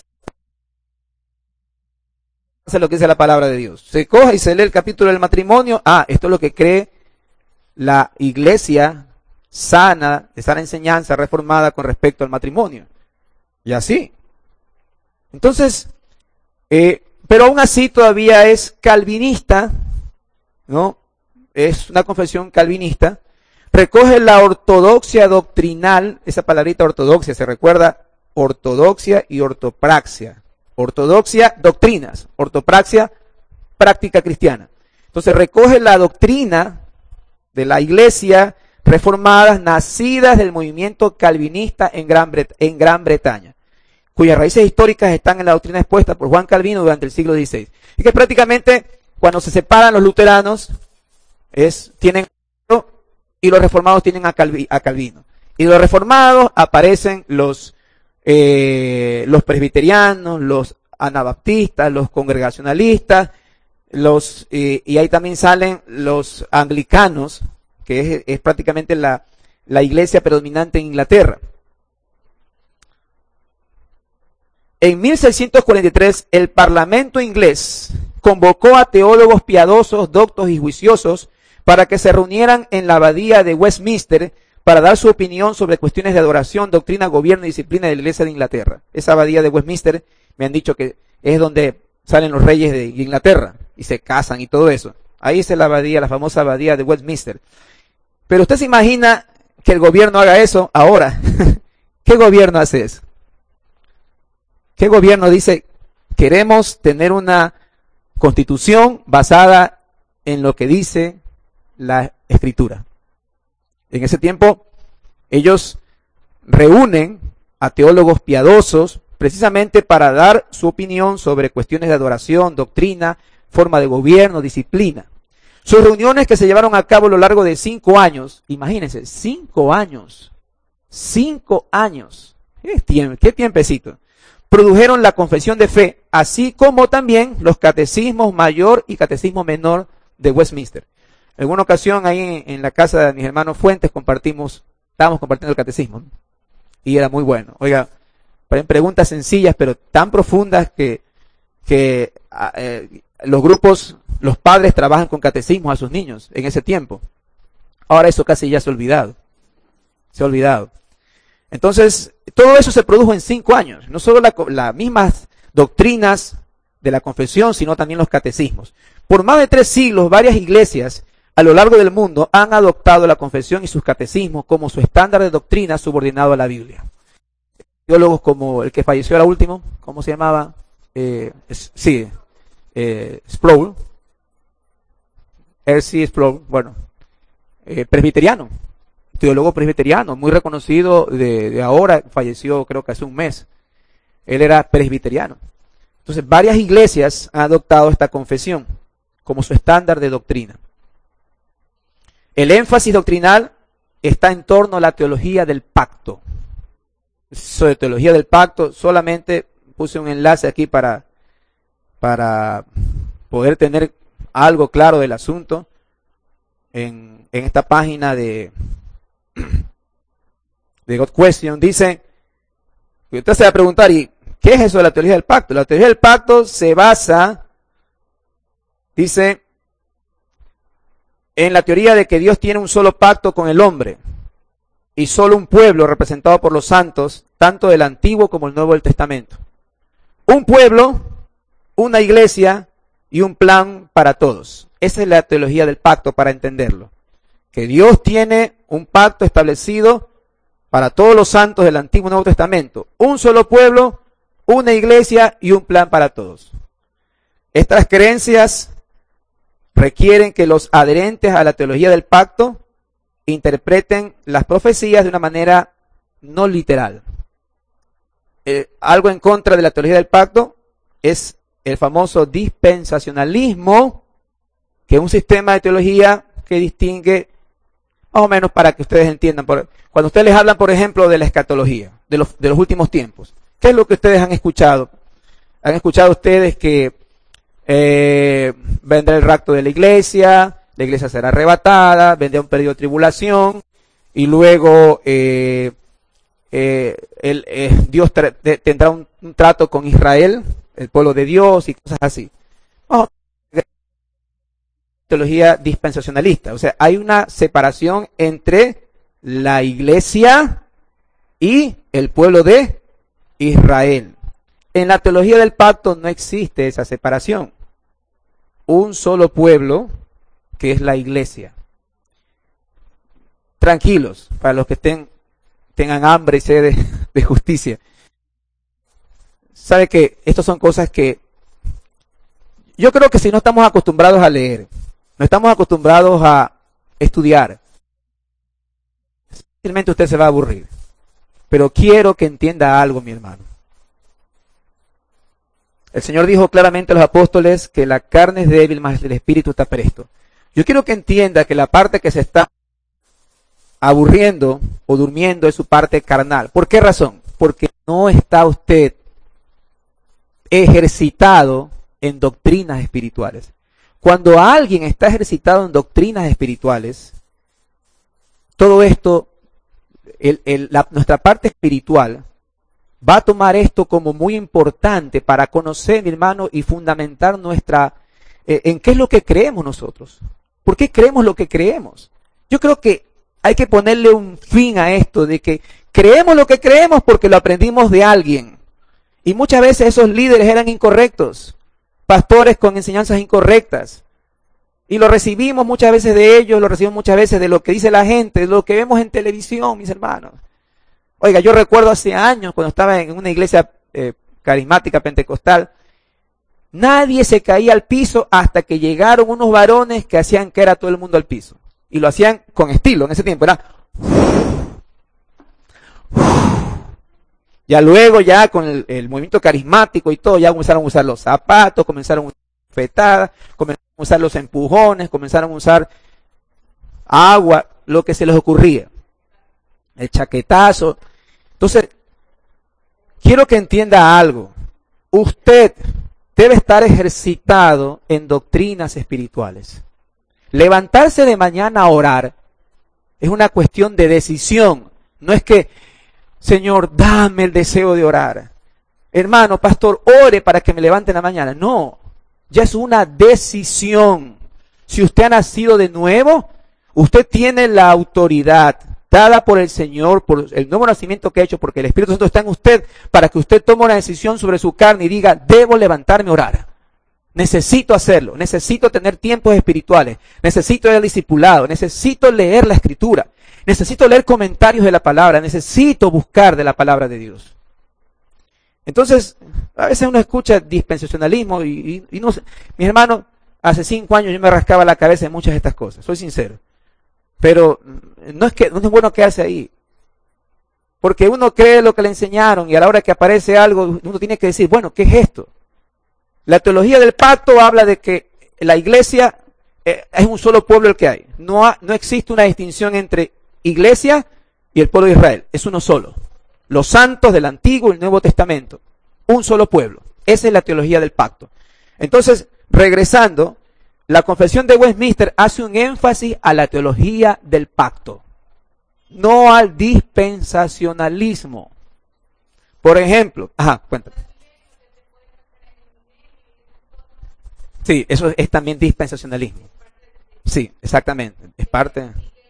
a lo que dice la palabra de Dios. Se coge y se lee el capítulo del matrimonio. Ah, esto es lo que cree la iglesia sana, de sana enseñanza reformada con respecto al matrimonio. Y así. Entonces, eh, pero aún así todavía es calvinista, ¿no? Es una confesión calvinista. Recoge la ortodoxia doctrinal, esa palabrita ortodoxia, se recuerda, ortodoxia y ortopraxia. Ortodoxia, doctrinas, ortopraxia, práctica cristiana. Entonces recoge la doctrina de la iglesia reformadas nacidas del movimiento calvinista en Gran, Bret- en Gran Bretaña, cuyas raíces históricas están en la doctrina expuesta por Juan Calvino durante el siglo dieciséis. Y que prácticamente cuando se separan los luteranos, es, tienen y los reformados tienen a, Calvi, a Calvino. Y de los reformados aparecen los, eh, los presbiterianos, los anabaptistas, los congregacionalistas, los eh, y ahí también salen los anglicanos, que es, es prácticamente la, la iglesia predominante en Inglaterra. En mil seiscientos cuarenta y tres, el Parlamento inglés convocó a teólogos piadosos, doctos y juiciosos para que se reunieran en la abadía de Westminster para dar su opinión sobre cuestiones de adoración, doctrina, gobierno y disciplina de la Iglesia de Inglaterra. Esa abadía de Westminster, me han dicho que es donde salen los reyes de Inglaterra y se casan y todo eso. Ahí es la abadía, la famosa abadía de Westminster. Pero usted se imagina que el gobierno haga eso ahora. ¿Qué gobierno hace eso? ¿Qué gobierno dice, queremos tener una constitución basada en lo que dice la Escritura? En ese tiempo, ellos reúnen a teólogos piadosos precisamente para dar su opinión sobre cuestiones de adoración, doctrina, forma de gobierno, disciplina. Sus reuniones, que se llevaron a cabo a lo largo de cinco años, imagínense, cinco años, cinco años, qué, tiemp- qué tiempecito, produjeron la confesión de fe, así como también los catecismos mayor y catecismo menor de Westminster. En alguna ocasión ahí en, en la casa de mis hermanos Fuentes compartimos, estábamos compartiendo el catecismo, ¿no? Y era muy bueno. Oiga, preguntas sencillas pero tan profundas que, que eh, los grupos, los padres trabajan con catecismos a sus niños en ese tiempo. Ahora eso casi ya se ha olvidado. Se ha olvidado. Entonces, todo eso se produjo en cinco años. No solo las la mismas doctrinas de la confesión, sino también los catecismos. Por más de tres siglos, varias iglesias a lo largo del mundo han adoptado la confesión y sus catecismos como su estándar de doctrina subordinado a la Biblia. Teólogos como el que falleció ahora último, ¿cómo se llamaba? Eh, es, sí, eh, Sproul. R C Sproul, bueno, eh, presbiteriano. Teólogo presbiteriano, muy reconocido de, de ahora, falleció creo que hace un mes. Él era presbiteriano. Entonces, varias iglesias han adoptado esta confesión como su estándar de doctrina. El énfasis doctrinal está en torno a la teología del pacto. Sobre teología del pacto, solamente puse un enlace aquí para, para poder tener algo claro del asunto en, en esta página de de God Question, dice, usted se va a preguntar, ¿y qué es eso de la teología del pacto? La teología del pacto se basa, dice, en la teoría de que Dios tiene un solo pacto con el hombre y solo un pueblo representado por los santos, tanto del Antiguo como el Nuevo del Testamento. Un pueblo, una iglesia y un plan para todos. Esa es la teología del pacto para entenderlo. Que Dios tiene un pacto establecido para todos los santos del Antiguo y Nuevo Testamento. Un solo pueblo, una iglesia y un plan para todos. Estas creencias requieren que los adherentes a la teología del pacto interpreten las profecías de una manera no literal. Eh, algo en contra de la teología del pacto es el famoso dispensacionalismo, que es un sistema de teología que distingue, más o menos para que ustedes entiendan, por, cuando ustedes les hablan, por ejemplo, de la escatología, de los, de los últimos tiempos, ¿qué es lo que ustedes han escuchado? Han escuchado ustedes que Eh, vendrá el rapto de la iglesia, la iglesia será arrebatada, vendrá un periodo de tribulación, y luego eh, eh, el, eh, Dios de, tendrá un, un trato con Israel, el pueblo de Dios y cosas así. Oh, teología dispensacionalista, o sea, hay una separación entre la iglesia y el pueblo de Israel. En la teología del pacto no existe esa separación. Un solo pueblo, que es la iglesia. Tranquilos, para los que estén, tengan hambre y sed de, de justicia. Sabe que estas son cosas que yo creo que si no estamos acostumbrados a leer, no estamos acostumbrados a estudiar, simplemente usted se va a aburrir. Pero quiero que entienda algo, mi hermano. El Señor dijo claramente a los apóstoles que la carne es débil, mas el espíritu está presto. Yo quiero que entienda que la parte que se está aburriendo o durmiendo es su parte carnal. ¿Por qué razón? Porque no está usted ejercitado en doctrinas espirituales. Cuando alguien está ejercitado en doctrinas espirituales, todo esto, el, el, la, nuestra parte espiritual, va a tomar esto como muy importante para conocer, mi hermano, y fundamentar nuestra, eh, en qué es lo que creemos nosotros. ¿Por qué creemos lo que creemos? Yo creo que hay que ponerle un fin a esto de que creemos lo que creemos porque lo aprendimos de alguien. Y muchas veces esos líderes eran incorrectos, pastores con enseñanzas incorrectas. Y lo recibimos muchas veces de ellos, lo recibimos muchas veces de lo que dice la gente, de lo que vemos en televisión, mis hermanos. Oiga, yo recuerdo hace años cuando estaba en una iglesia eh, carismática pentecostal, nadie se caía al piso hasta que llegaron unos varones que hacían que era todo el mundo al piso. Y lo hacían con estilo en ese tiempo, era... Ya luego, ya con el, el movimiento carismático y todo, ya comenzaron a usar los zapatos, comenzaron a usar fetadas, comenzaron a usar los empujones, comenzaron a usar agua, lo que se les ocurría. El chaquetazo. Entonces, quiero que entienda algo. Usted debe estar ejercitado en doctrinas espirituales. Levantarse de mañana a orar es una cuestión de decisión. No es que, Señor, dame el deseo de orar. Hermano, pastor, ore para que me levante en la mañana. No, ya es una decisión. Si usted ha nacido de nuevo, usted tiene la autoridad dada por el Señor, por el nuevo nacimiento que ha hecho, porque el Espíritu Santo está en usted, para que usted tome una decisión sobre su carne y diga, debo levantarme a orar. Necesito hacerlo, necesito tener tiempos espirituales, necesito ir al discipulado, necesito leer la Escritura, necesito leer comentarios de la palabra, necesito buscar de la palabra de Dios. Entonces, a veces uno escucha dispensacionalismo y, y, y no sé. Mis hermanos, hace cinco años yo me rascaba la cabeza en muchas de estas cosas, soy sincero. Pero no es que no es bueno quedarse ahí. Porque uno cree lo que le enseñaron y a la hora que aparece algo, uno tiene que decir, bueno, ¿qué es esto? La teología del pacto habla de que la iglesia eh, es un solo pueblo el que hay. No, ha, no existe una distinción entre iglesia y el pueblo de Israel. Es uno solo. Los santos del Antiguo y el Nuevo Testamento. Un solo pueblo. Esa es la teología del pacto. Entonces, regresando, la Confesión de Westminster hace un énfasis a la teología del pacto. no al dispensacionalismo. Por ejemplo, ajá, cuéntame. Sí, eso es también dispensacionalismo. Sí, exactamente, es parte.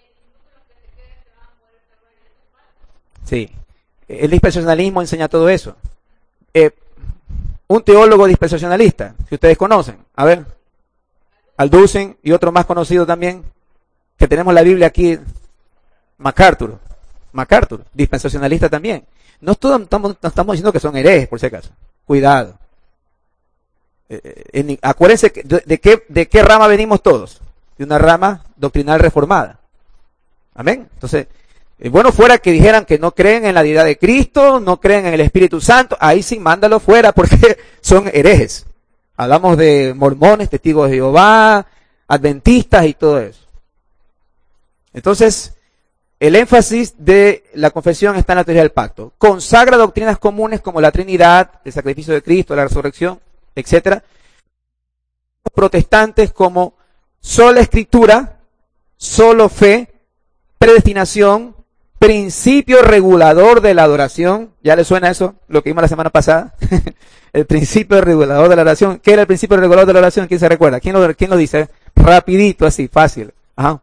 Sí, el dispensacionalismo enseña todo eso. Eh, un teólogo dispensacionalista, si ustedes conocen, a ver, Alducin y otro más conocido también, que tenemos la Biblia aquí, MacArthur, MacArthur, dispensacionalista también. No estamos, estamos, no estamos diciendo que son herejes, por si acaso. Cuidado. Eh, en, acuérdense que, de, de, qué, de qué rama venimos todos. De una rama doctrinal reformada. Amén. Entonces, eh, bueno fuera que dijeran que no creen en la deidad de Cristo, no creen en el Espíritu Santo, ahí sí mándalo fuera porque son herejes. Hablamos de mormones, testigos de Jehová, adventistas y todo eso. Entonces, el énfasis de la confesión está en la teoría del pacto. Consagra doctrinas comunes como la Trinidad, el sacrificio de Cristo, la resurrección, etcétera. Los protestantes como sola escritura, solo fe, predestinación, principio regulador de la adoración. ¿Ya le suena eso? Lo que vimos la semana pasada. El principio regulador de la oración. ¿Qué era el principio regulador de la oración? ¿Quién se recuerda? ¿Quién lo, quién lo dice? Rapidito, así, fácil. Ajá.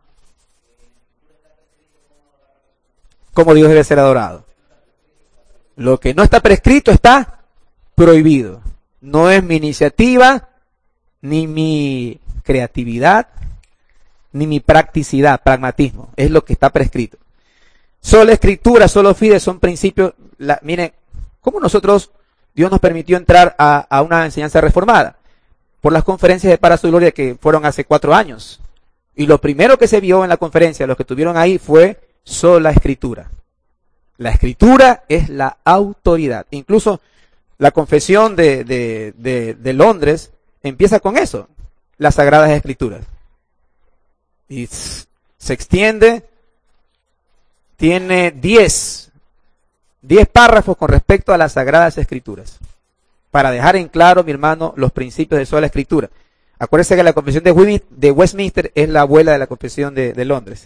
Cómo Dios debe ser adorado. Lo que no está prescrito está prohibido. No es mi iniciativa, ni mi creatividad, ni mi practicidad, pragmatismo. Es lo que está prescrito. Solo escritura, solo fide son principios. La, miren, ¿cómo nosotros, Dios nos permitió entrar a, a una enseñanza reformada? Por las conferencias de Para Su Gloria que fueron hace cuatro años. Y lo primero que se vio en la conferencia, los que estuvieron ahí, fue sola escritura. La escritura es la autoridad. Incluso la confesión de, de, de, de Londres empieza con eso, las Sagradas Escrituras. Y se extiende, tiene diez, diez párrafos con respecto a las Sagradas Escrituras. Para dejar en claro, mi hermano, los principios de sola escritura. Acuérdense que la confesión de Westminster es la abuela de la confesión de, de Londres.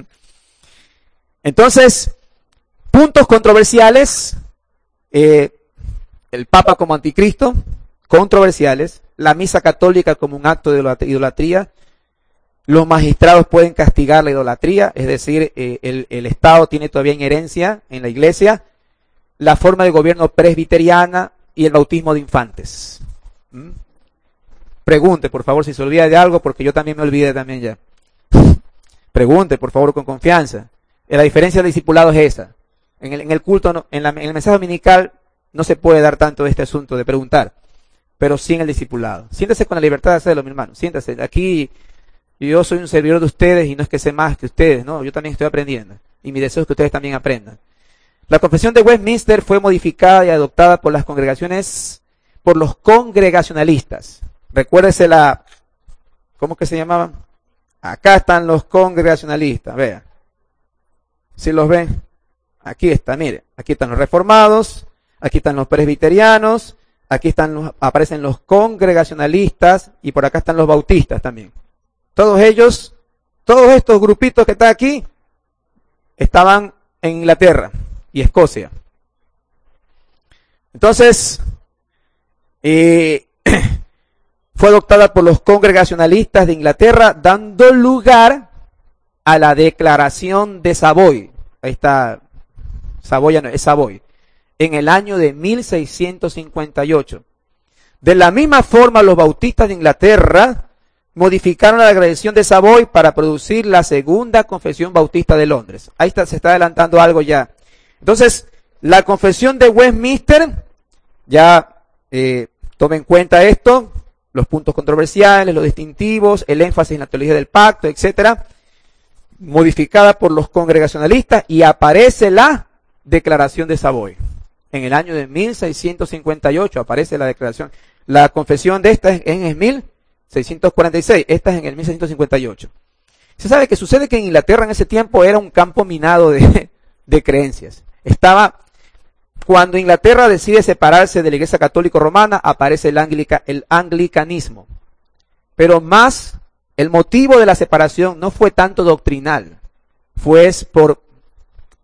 Entonces, puntos controversiales, eh, el Papa como anticristo, controversiales, la misa católica como un acto de idolatría, los magistrados pueden castigar la idolatría, es decir, eh, el, el Estado tiene todavía inherencia en la iglesia, la forma de gobierno presbiteriana y el bautismo de infantes. ¿Mm? Pregunte, por favor, si se olvida de algo, porque yo también me olvidé también ya. Pregunte, por favor, con confianza. La diferencia del discipulado es esa. En el, en el culto, no, en, la, en el mensaje dominical, no se puede dar tanto de este asunto de preguntar, pero sí en el discipulado. Siéntese con la libertad de hacerlo, mi hermano. Siéntase. Aquí yo soy un servidor de ustedes y no es que sé más que ustedes, no. Yo también estoy aprendiendo. Y mi deseo es que ustedes también aprendan. La confesión de Westminster fue modificada y adoptada por las congregaciones, por los congregacionalistas. Recuérdese la, ¿cómo que se llamaban? Acá están los congregacionalistas, vean. Si los ven, aquí está, mire, aquí están los reformados, aquí están los presbiterianos, aquí están los, aparecen los congregacionalistas y por acá están los bautistas también. Todos ellos, todos estos grupitos que están aquí, estaban en Inglaterra y Escocia. Entonces, eh, fue adoptada por los congregacionalistas de Inglaterra, dando lugar a la Declaración de Savoy. Ahí está, Savoy no, es Savoy. En el año de mil seiscientos cincuenta y ocho. De la misma forma, los bautistas de Inglaterra modificaron la Declaración de Savoy para producir la segunda confesión bautista de Londres. Ahí está, se está adelantando algo ya. Entonces, la confesión de Westminster, ya eh, tome en cuenta esto, los puntos controversiales, los distintivos, el énfasis en la teología del pacto, etcétera, modificada por los congregacionalistas, y aparece la Declaración de Savoy. En el año de mil seiscientos cincuenta y ocho aparece la declaración. La confesión de esta es en el mil seiscientos cuarenta y seis, esta es en el mil seiscientos cincuenta y ocho. Se sabe que sucede que en Inglaterra en ese tiempo era un campo minado de, de creencias. Estaba, cuando Inglaterra decide separarse de la Iglesia Católica Romana, aparece el, anglica, el anglicanismo. Pero más, el motivo de la separación no fue tanto doctrinal, fue por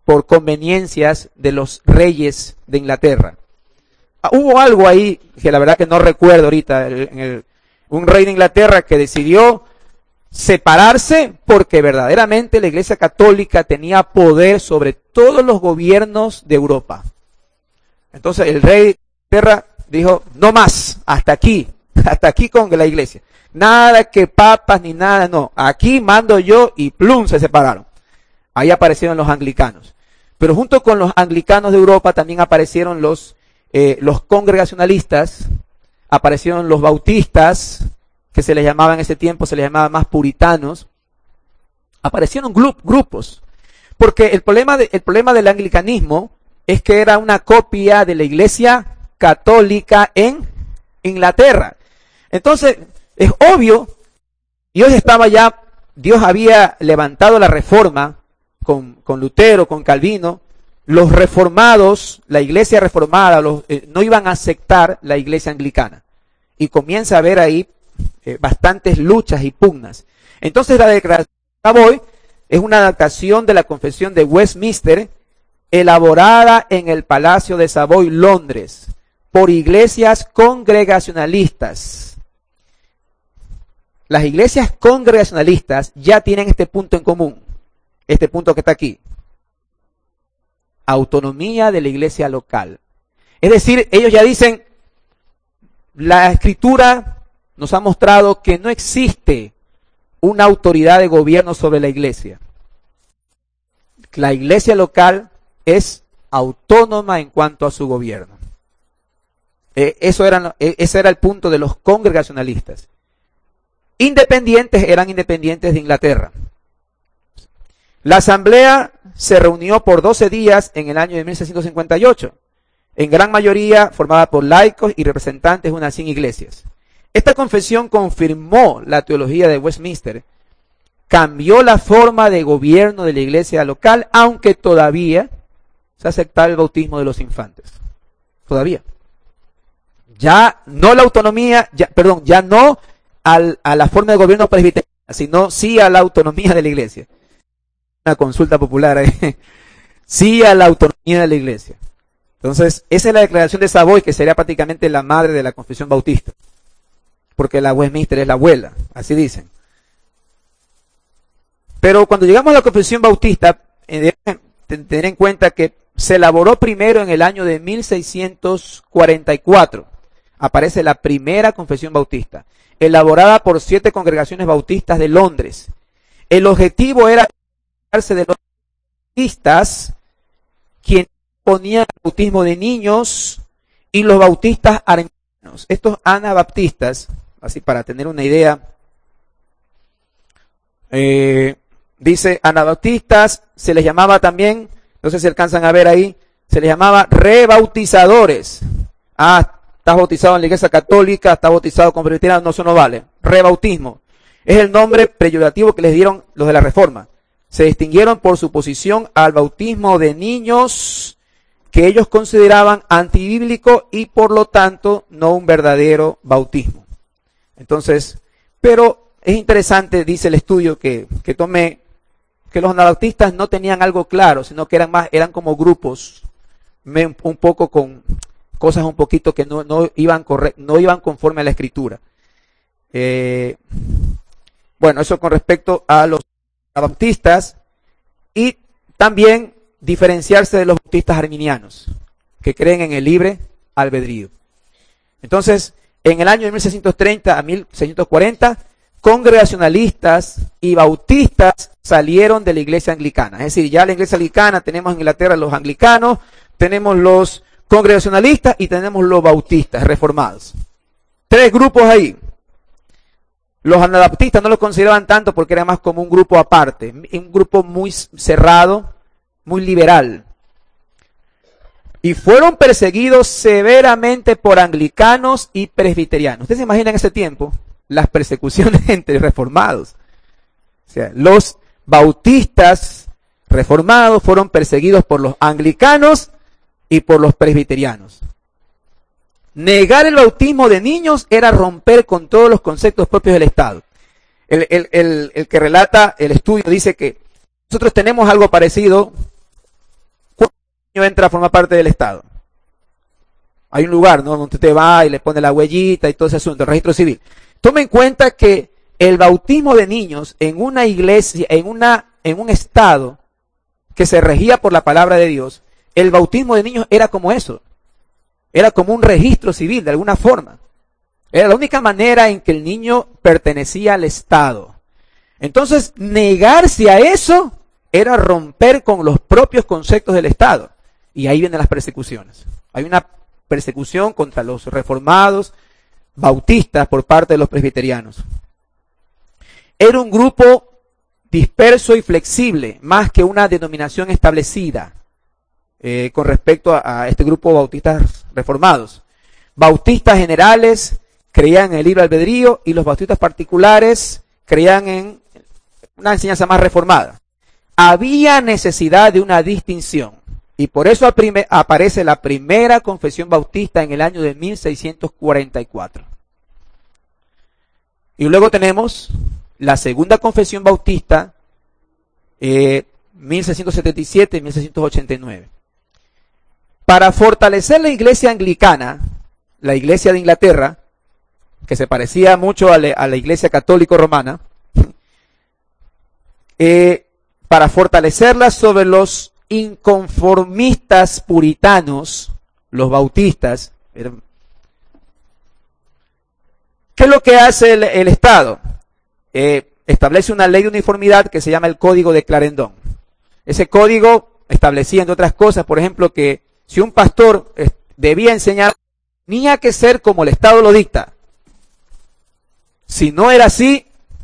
por conveniencias de los reyes de Inglaterra. Ah, hubo algo ahí que la verdad que no recuerdo ahorita, el, el, un rey de Inglaterra que decidió separarse porque verdaderamente la Iglesia Católica tenía poder sobre todos los gobiernos de Europa. Entonces el rey de Inglaterra dijo, no más, hasta aquí, hasta aquí con la Iglesia. Nada que papas ni nada, no. Aquí mando yo y plum, se separaron. Ahí aparecieron los anglicanos. Pero junto con los anglicanos de Europa también aparecieron los, eh, los congregacionalistas, aparecieron los bautistas, que se les llamaba en ese tiempo, se les llamaba más puritanos. Aparecieron gru- grupos. Porque el problema, de, el problema del anglicanismo es que era una copia de la Iglesia Católica en Inglaterra. Entonces, es obvio, Dios estaba ya, Dios había levantado la reforma con, con Lutero, con Calvino. Los reformados, la iglesia reformada, los, eh, no iban a aceptar la iglesia anglicana. Y comienza a haber ahí eh, bastantes luchas y pugnas. Entonces la declaración de Savoy es una adaptación de la Confesión de Westminster, elaborada en el Palacio de Savoy, Londres, por iglesias congregacionalistas. Las iglesias congregacionalistas ya tienen este punto en común, este punto que está aquí. Autonomía de la iglesia local. Es decir, ellos ya dicen, la Escritura nos ha mostrado que no existe una autoridad de gobierno sobre la iglesia. La iglesia local es autónoma en cuanto a su gobierno. Eh, eso era, eh, ese era el punto de los congregacionalistas. Independientes eran independientes de Inglaterra. La asamblea se reunió por doce días en el año de mil seiscientos cincuenta y ocho, en gran mayoría formada por laicos y representantes de unas cien iglesias. Esta confesión confirmó la teología de Westminster, cambió la forma de gobierno de la iglesia local, aunque todavía se aceptaba el bautismo de los infantes. Todavía. Ya no la autonomía, ya, perdón, ya no al, a la forma de gobierno presbiteriana, sino sí a la autonomía de la iglesia. Una consulta popular ahí. Sí a la autonomía de la iglesia. Entonces, esa es la declaración de Savoy, que sería prácticamente la madre de la confesión bautista. Porque la Westminster es la abuela, así dicen. Pero cuando llegamos a la confesión bautista, eh, deben tener en cuenta que se elaboró primero en el año de mil seiscientos cuarenta y cuatro. Aparece la primera confesión bautista, elaborada por siete congregaciones bautistas de Londres. El objetivo era de los bautistas, quienes ponían el bautismo de niños, y los bautistas armenianos. Estos anabaptistas, así para tener una idea, eh, dice anabaptistas, se les llamaba también, no sé si alcanzan a ver ahí, se les llamaba rebautizadores. Ah, estás bautizado en la iglesia católica, estás bautizado con presbiteriano, no, eso no vale. Rebautismo. Es el nombre peyorativo que les dieron los de la Reforma. Se distinguieron por su oposición al bautismo de niños, que ellos consideraban antibíblico y por lo tanto no un verdadero bautismo. Entonces, pero es interesante, dice el estudio que, que tomé, que los anabaptistas no tenían algo claro, sino que eran más, eran como grupos, un poco con cosas un poquito que no, no iban corre, no iban conforme a la Escritura. Eh, bueno, eso con respecto a los bautistas, y también diferenciarse de los bautistas arminianos, que creen en el libre albedrío. Entonces, en el año de mil seiscientos treinta a mil seiscientos cuarenta, congregacionalistas y bautistas salieron de la iglesia anglicana. Es decir, ya la iglesia anglicana, tenemos en Inglaterra los anglicanos, tenemos los congregacionalistas y tenemos los bautistas reformados. Tres grupos ahí. Los anabaptistas no los consideraban tanto porque era más como un grupo aparte, un grupo muy cerrado, muy liberal. Y fueron perseguidos severamente por anglicanos y presbiterianos. ¿Ustedes se imaginan en ese tiempo las persecuciones entre reformados? O sea, los bautistas reformados fueron perseguidos por los anglicanos y por los presbiterianos. Negar el bautismo de niños era romper con todos los conceptos propios del Estado. El, el, el, el que relata el estudio dice que nosotros tenemos algo parecido niño entra a formar parte del Estado. Hay un lugar, ¿no?, donde usted va y le pone la huellita y todo ese asunto, el registro civil. Tome en cuenta que el bautismo de niños en una iglesia, en una, en un estado que se regía por la palabra de Dios, el bautismo de niños era como eso. Era como un registro civil, de alguna forma. Era la única manera en que el niño pertenecía al Estado. Entonces, negarse a eso era romper con los propios conceptos del Estado. Y ahí vienen las persecuciones. Hay una persecución contra los reformados bautistas por parte de los presbiterianos. Era un grupo disperso y flexible, más que una denominación establecida eh, con respecto a, a este grupo de bautistas reformados. Bautistas generales creían en el libre albedrío y los bautistas particulares creían en una enseñanza más reformada. Había necesidad de una distinción y por eso aparece la primera confesión bautista en el año de mil seiscientos cuarenta y cuatro. Y luego tenemos la segunda confesión bautista, eh, mil seiscientos setenta y siete y mil seiscientos ochenta y nueve. Para fortalecer la iglesia anglicana, la iglesia de Inglaterra, que se parecía mucho a, le, a la iglesia católico romana, eh, para fortalecerla sobre los inconformistas puritanos, los bautistas, ¿qué es lo que hace el, el Estado? Eh, establece una ley de uniformidad que se llama el Código de Clarendon. Ese código establecía, entre otras cosas, por ejemplo, que si un pastor eh, debía enseñar, tenía que ser como el Estado lo dicta. Si no era así,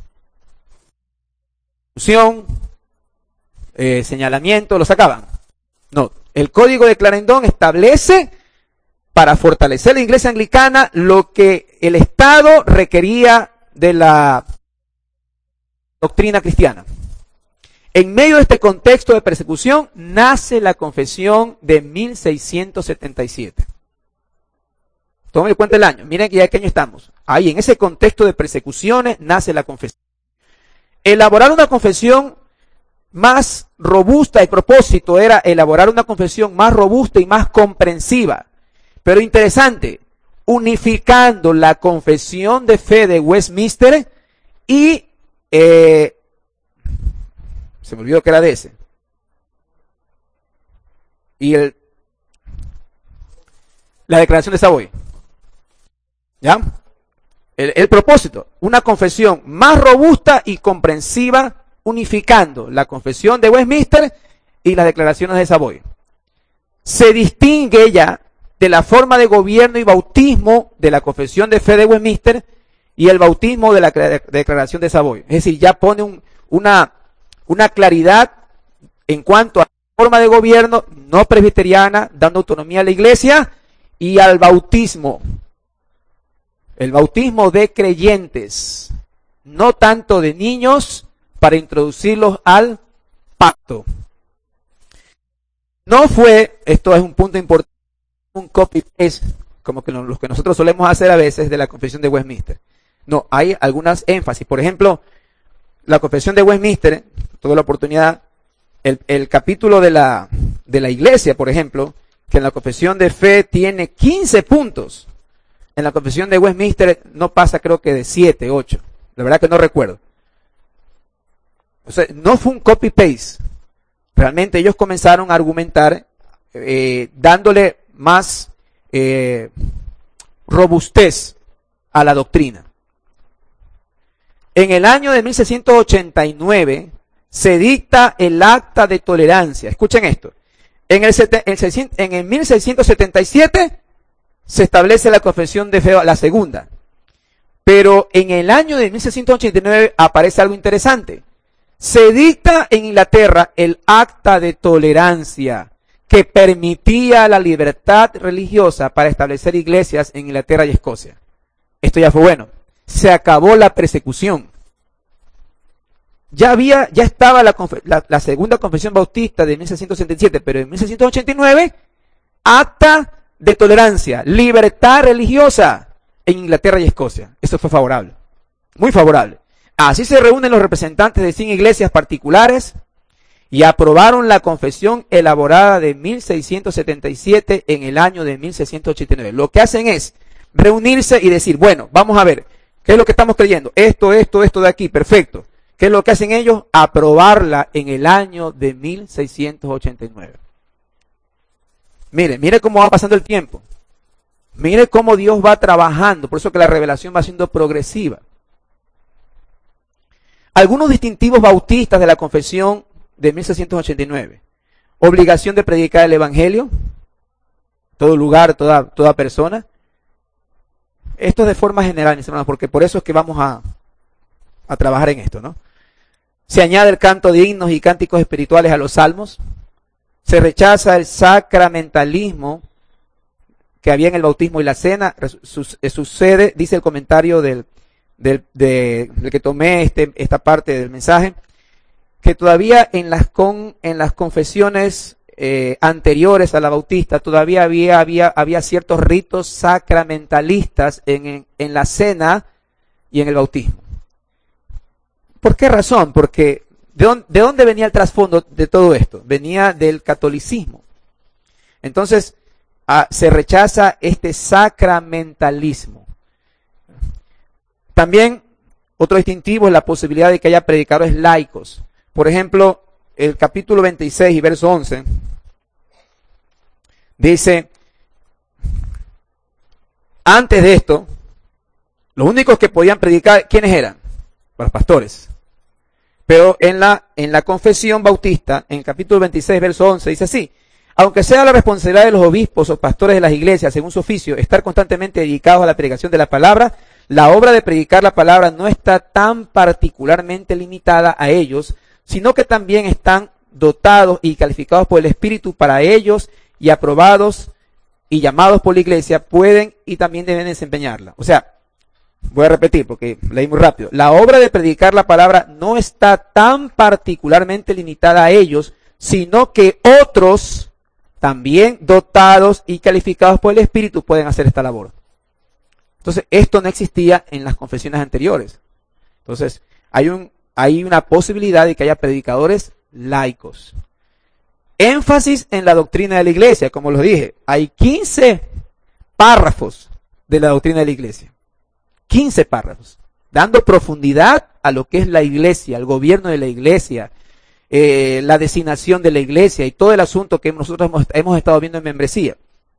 eh, señalamiento, lo sacaban. No, el Código de Clarendon establece, para fortalecer la iglesia anglicana, lo que el Estado requería de la doctrina cristiana. En medio de este contexto de persecución, nace la confesión de mil seiscientos setenta y siete. Tómenme en cuenta el año. Miren que ya qué año estamos. Ahí, en ese contexto de persecuciones, nace la confesión. Elaborar una confesión más robusta, el propósito era elaborar una confesión más robusta y más comprensiva. Pero interesante, unificando la confesión de fe de Westminster y eh, se me olvidó que era de ese. Y el, la declaración de Savoy. ¿Ya? El, el propósito, una confesión más robusta y comprensiva, unificando la confesión de Westminster y las declaraciones de Savoy. Se distingue ya de la forma de gobierno y bautismo de la confesión de fe de Westminster y el bautismo de la de declaración de Savoy. Es decir, ya pone un, una, una claridad en cuanto a la forma de gobierno no presbiteriana, dando autonomía a la iglesia, y al bautismo. El bautismo de creyentes, no tanto de niños, para introducirlos al pacto. No fue, esto es un punto importante, un copy-paste, como que los que nosotros solemos hacer a veces de la confesión de Westminster. No, hay algunas énfasis. Por ejemplo, la confesión de Westminster, tuve la oportunidad, el, el capítulo de la, de la iglesia, por ejemplo, que en la confesión de fe tiene quince puntos. En la confesión de Westminster no pasa, creo que de siete, ocho. La verdad que no recuerdo. O sea, no fue un copy-paste. Realmente ellos comenzaron a argumentar eh, dándole más eh, robustez a la doctrina. En el año de mil seiscientos ochenta y nueve se dicta el Acta de Tolerancia. Escuchen esto. En el, en el mil seiscientos setenta y siete se establece la confesión de fe, la segunda. Pero en el año de mil seiscientos ochenta y nueve aparece algo interesante. Se dicta en Inglaterra el Acta de Tolerancia, que permitía la libertad religiosa para establecer iglesias en Inglaterra y Escocia. Esto ya fue bueno. Se acabó la persecución. Ya había, ya estaba la, la, la segunda confesión bautista de mil seiscientos setenta y siete, pero en mil seiscientos ochenta y nueve, Acta de Tolerancia, libertad religiosa en Inglaterra y Escocia. Eso fue favorable, muy favorable. Así se reúnen los representantes de cien iglesias particulares y aprobaron la confesión elaborada de mil seiscientos setenta y siete en el año de mil seiscientos ochenta y nueve. Lo que hacen es reunirse y decir, bueno, vamos a ver, ¿qué es lo que estamos creyendo? Esto, esto, esto de aquí, perfecto. ¿Qué es lo que hacen ellos? Aprobarla en el año de mil seiscientos ochenta y nueve. Mire, mire cómo va pasando el tiempo. Mire cómo Dios va trabajando, por eso que la revelación va siendo progresiva. Algunos distintivos bautistas de la confesión de mil seiscientos ochenta y nueve. Obligación de predicar el evangelio, todo lugar, toda, toda persona. Esto es de forma general, mis hermanos, porque por eso es que vamos a, a trabajar en esto, ¿no? Se añade el canto de himnos y cánticos espirituales a los salmos. Se rechaza el sacramentalismo que había en el bautismo y la cena. Sucede, dice el comentario del, del, de, del que tomé este, esta parte del mensaje, que todavía en las, con, en las confesiones eh, anteriores a la bautista todavía había, había, había ciertos ritos sacramentalistas en, en, en la cena y en el bautismo. ¿Por qué razón? Porque ¿de dónde, de dónde venía el trasfondo de todo esto? Venía del catolicismo. Entonces, ah, se rechaza este sacramentalismo. También, otro distintivo es la posibilidad de que haya predicadores laicos. Por ejemplo, el capítulo veintiséis y verso once dice, antes de esto, los únicos que podían predicar, ¿quiénes eran? Los pastores. Pero en la, en la confesión bautista, en el capítulo veintiséis, verso once, dice así, aunque sea la responsabilidad de los obispos o pastores de las iglesias, según su oficio, estar constantemente dedicados a la predicación de la palabra, la obra de predicar la palabra no está tan particularmente limitada a ellos, sino que también están dotados y calificados por el Espíritu para ellos y aprobados y llamados por la iglesia, pueden y también deben desempeñarla. O sea, voy a repetir porque leí muy rápido. La obra de predicar la palabra no está tan particularmente limitada a ellos, sino que otros, también dotados y calificados por el Espíritu, pueden hacer esta labor. Entonces, esto no existía en las confesiones anteriores. Entonces, hay un hay una posibilidad de que haya predicadores laicos. Énfasis en la doctrina de la iglesia, como lo dije. Hay quince párrafos de la doctrina de la iglesia. quince párrafos. Dando profundidad a lo que es la iglesia, el gobierno de la iglesia, eh, la designación de la iglesia y todo el asunto que nosotros hemos, hemos estado viendo en membresía.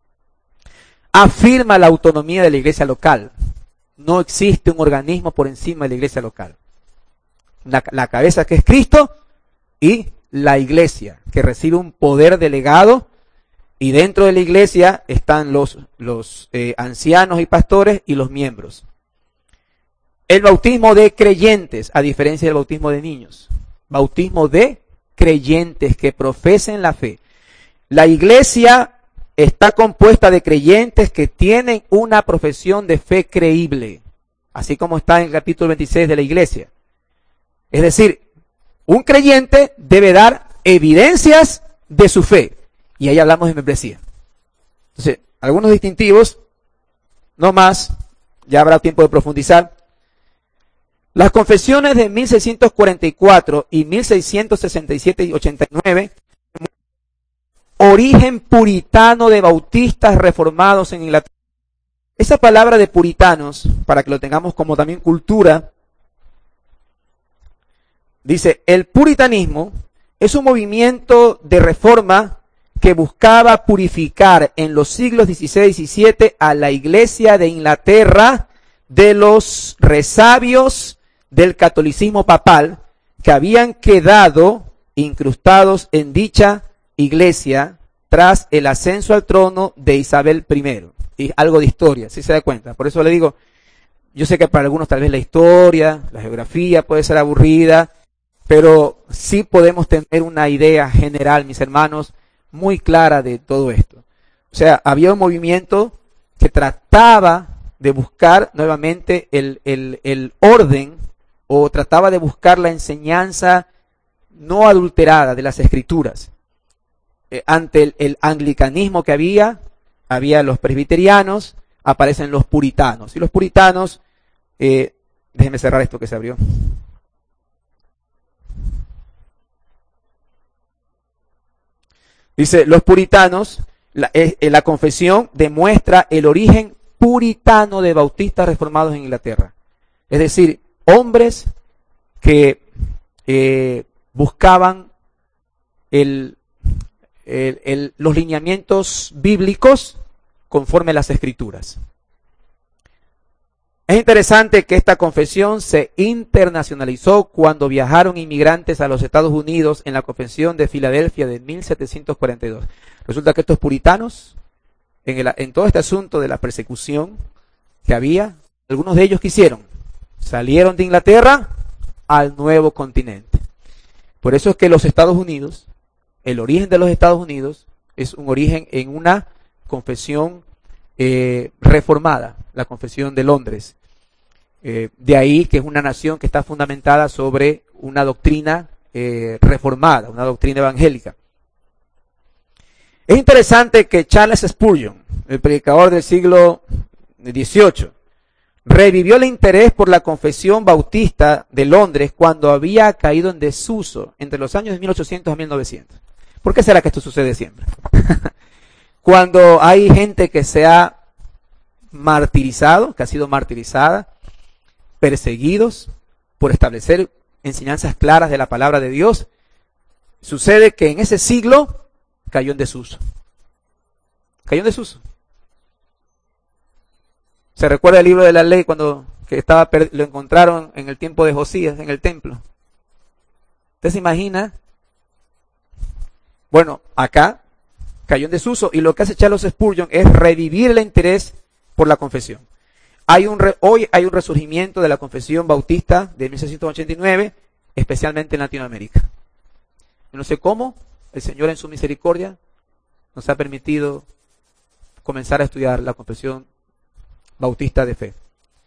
Afirma la autonomía de la iglesia local. No existe un organismo por encima de la iglesia local. La, la cabeza que es Cristo y la iglesia que recibe un poder delegado, y dentro de la iglesia están los, los eh, ancianos y pastores y los miembros. El bautismo de creyentes, a diferencia del bautismo de niños. Bautismo de creyentes que profesen la fe. La iglesia está compuesta de creyentes que tienen una profesión de fe creíble, así como está en el capítulo veintiséis de la iglesia. Es decir, un creyente debe dar evidencias de su fe. Y ahí hablamos de membresía. Entonces, algunos distintivos, no más, ya habrá tiempo de profundizar. Las confesiones de mil seiscientos cuarenta y cuatro y mil seiscientos sesenta y siete y ochenta y nueve, origen puritano de bautistas reformados en Inglaterra. Esa palabra de puritanos, para que lo tengamos como también cultura, dice, el puritanismo es un movimiento de reforma que buscaba purificar en los siglos dieciséis y diecisiete a la iglesia de Inglaterra de los resabios del catolicismo papal que habían quedado incrustados en dicha iglesia tras el ascenso al trono de Isabel primero. Y algo de historia, si se da cuenta. Por eso le digo, yo sé que para algunos tal vez la historia, la geografía puede ser aburrida, pero sí podemos tener una idea general, mis hermanos, muy clara de todo esto. O sea, había un movimiento que trataba de buscar nuevamente el, el, el orden, o trataba de buscar la enseñanza no adulterada de las Escrituras. Eh, ante el, el anglicanismo que había, había los presbiterianos, aparecen los puritanos. Y los puritanos, eh, déjenme cerrar esto que se abrió. Dice, los puritanos, la, eh, la confesión demuestra el origen puritano de bautistas reformados en Inglaterra. Es decir, hombres que eh, buscaban el, el, el, los lineamientos bíblicos conforme a las Escrituras. Es interesante que esta confesión se internacionalizó cuando viajaron inmigrantes a los Estados Unidos en la Convención de Filadelfia de mil setecientos cuarenta y dos. Resulta que estos puritanos, en, el, en todo este asunto de la persecución que había, algunos de ellos quisieron, salieron de Inglaterra al nuevo continente. Por eso es que los Estados Unidos, el origen de los Estados Unidos, es un origen en una confesión eh, reformada, la confesión de Londres. Eh, de ahí que es una nación que está fundamentada sobre una doctrina eh, reformada, una doctrina evangélica. Es interesante que Charles Spurgeon, el predicador del siglo dieciocho, revivió el interés por la confesión bautista de Londres cuando había caído en desuso entre los años de mil ochocientos a mil novecientos. ¿Por qué será que esto sucede siempre? Cuando hay gente que se ha martirizado, que ha sido martirizada, perseguidos por establecer enseñanzas claras de la palabra de Dios, sucede que en ese siglo cayó en desuso. Cayó en desuso. ¿Se recuerda el libro de la ley cuando que estaba lo encontraron en el tiempo de Josías en el templo? ¿Usted se imagina? Bueno, acá cayó en desuso y lo que hace Charles Spurgeon es revivir el interés por la confesión. Hay un re, hoy hay un resurgimiento de la confesión bautista de mil seiscientos ochenta y nueve, especialmente en Latinoamérica. Yo no sé cómo el Señor en su misericordia nos ha permitido comenzar a estudiar la confesión bautista de fe.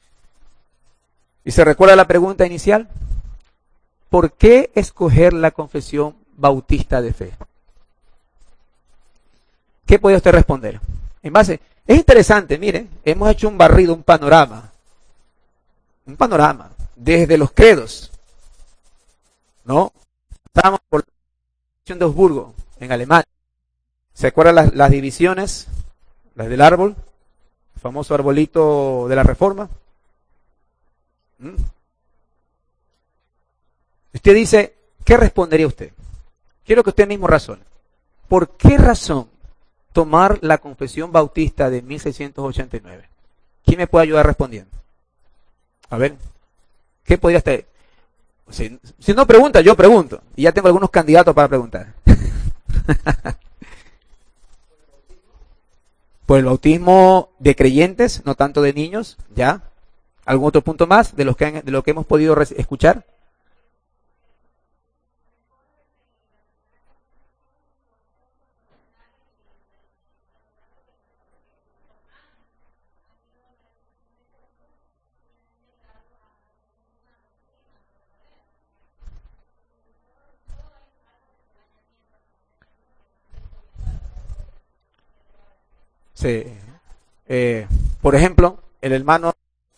¿Y se recuerda la pregunta inicial? ¿Por qué escoger la confesión bautista de fe? ¿Qué puede usted responder? En base, es interesante, miren, hemos hecho un barrido, un panorama, un panorama, desde los credos, ¿no? Estamos por la división de Augsburgo, en Alemania. ¿Se acuerdan las, las divisiones, las del árbol? El famoso arbolito de la Reforma. ¿Mm? Usted dice, ¿qué respondería usted? Quiero que usted mismo razone. ¿Por qué razón tomar la confesión bautista de mil seiscientos ochenta y nueve? ¿Quién me puede ayudar respondiendo? A ver, ¿qué podría estar? Si, si no pregunta, yo pregunto. Y ya tengo algunos candidatos para preguntar. Por el bautismo de creyentes, no tanto de niños, ¿ya? ¿Algún otro punto más de, los que han, de lo que hemos podido escuchar? Sí. Eh, por ejemplo, el hermano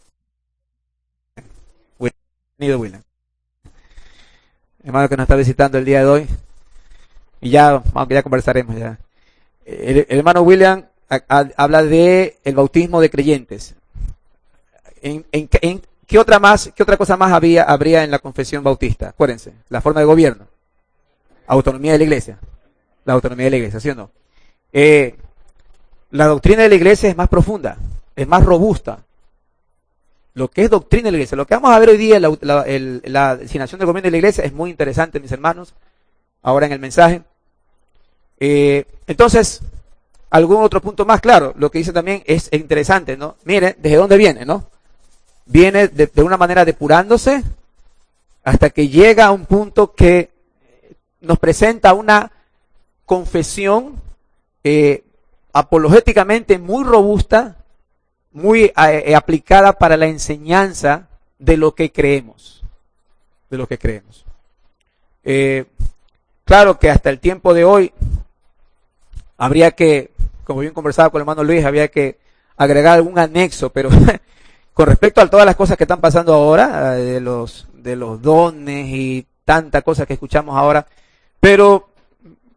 William, hermano que nos está visitando el día de hoy, y ya, aunque ya conversaremos ya. El, el hermano William a, a, habla de el bautismo de creyentes. ¿En, en, en qué otra más, qué otra cosa más había habría en la confesión bautista? Acuérdense, la forma de gobierno, autonomía de la iglesia, la autonomía de la iglesia, ¿sí o no? Eh, La doctrina de la iglesia es más profunda, es más robusta. Lo que es doctrina de la iglesia, lo que vamos a ver hoy día, la, la, el, la designación del gobierno de la iglesia es muy interesante, mis hermanos, ahora en el mensaje. Eh, entonces, algún otro punto más, claro, lo que dice también es interesante, ¿no? Mire, ¿desde dónde viene, no? Viene de, de una manera depurándose hasta que llega a un punto que nos presenta una confesión eh, apologéticamente muy robusta, muy eh, aplicada para la enseñanza de lo que creemos, de lo que creemos. Eh, claro que hasta el tiempo de hoy habría que, como bien conversaba con el hermano Luis, había que agregar algún anexo, pero con respecto a todas las cosas que están pasando ahora, de los de los dones y tantas cosas que escuchamos ahora, pero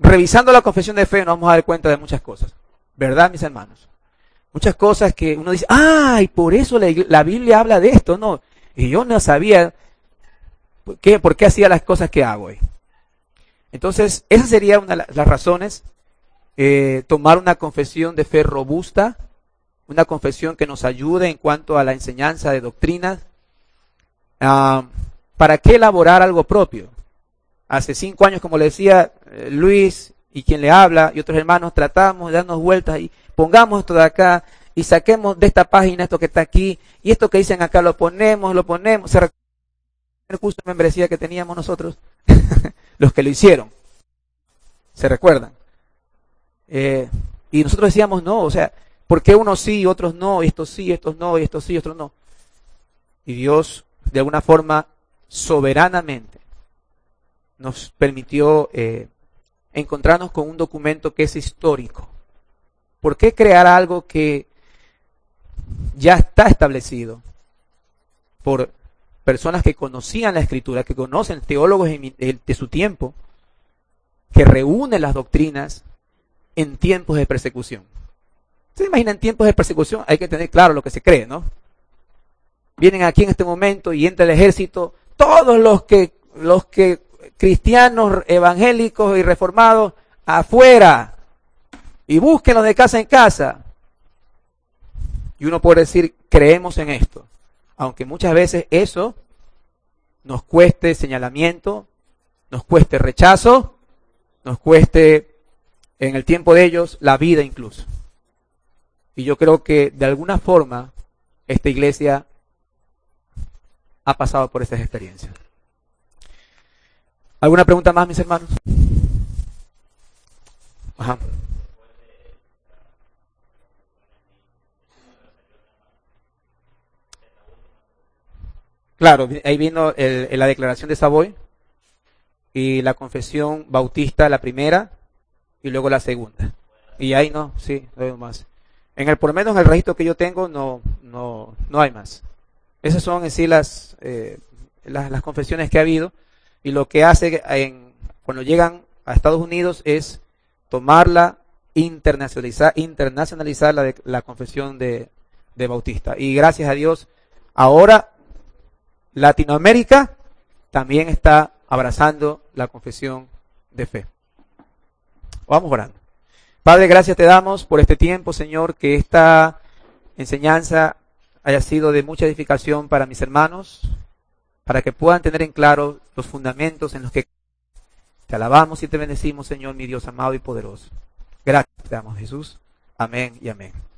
revisando la confesión de fe nos vamos a dar cuenta de muchas cosas. ¿Verdad, mis hermanos? Muchas cosas que uno dice, ¡ay! Por eso la, la Biblia habla de esto, ¿no? Y yo no sabía por qué, por qué hacía las cosas que hago hoy. Entonces, esa sería una de las razones. Eh, tomar una confesión de fe robusta, una confesión que nos ayude en cuanto a la enseñanza de doctrinas. Uh, ¿Para qué elaborar algo propio? Hace cinco años, como le decía eh, Luis y quien le habla y otros hermanos, tratamos de darnos vueltas y pongamos esto de acá y saquemos de esta página esto que está aquí y esto que dicen acá lo ponemos, lo ponemos. ¿Se recuerda el curso de membresía que teníamos nosotros? Los que lo hicieron. ¿Se recuerdan? Eh, y nosotros decíamos no, o sea, ¿por qué unos sí y otros no? Y estos sí, estos no, y estos sí, y otros no. Y Dios, de alguna forma, soberanamente, nos permitió eh, encontrarnos con un documento que es histórico. ¿Por qué crear algo que ya está establecido por personas que conocían la Escritura, que conocen teólogos de su tiempo, que reúnen las doctrinas en tiempos de persecución? ¿Se imaginan tiempos de persecución? Hay que tener claro lo que se cree, ¿no? Vienen aquí en este momento y entra el ejército, todos los que, los que cristianos evangélicos y reformados afuera, y búsquenlos de casa en casa. Y uno puede decir, creemos en esto, aunque muchas veces eso nos cueste señalamiento, nos cueste rechazo, nos cueste en el tiempo de ellos la vida incluso. Y yo creo que de alguna forma esta iglesia ha pasado por estas experiencias. ¿Alguna pregunta más, mis hermanos? Ajá. Claro, ahí vino el, la declaración de Savoy y la confesión bautista, la primera, y luego la segunda. Y ahí no, sí, no hay más. En el, por lo menos en el registro que yo tengo, no, no, no hay más. Esas son en sí las, eh, las, las confesiones que ha habido. Y lo que hace en, cuando llegan a Estados Unidos es tomarla, internacionalizar, internacionalizar la, de, la confesión de, de Bautista. Y gracias a Dios, ahora Latinoamérica también está abrazando la confesión de fe. Vamos orando. Padre, gracias te damos por este tiempo, Señor, que esta enseñanza haya sido de mucha edificación para mis hermanos, para que puedan tener en claro los fundamentos en los que te alabamos y te bendecimos, Señor, mi Dios amado y poderoso. Gracias te damos, Jesús. Amén y amén.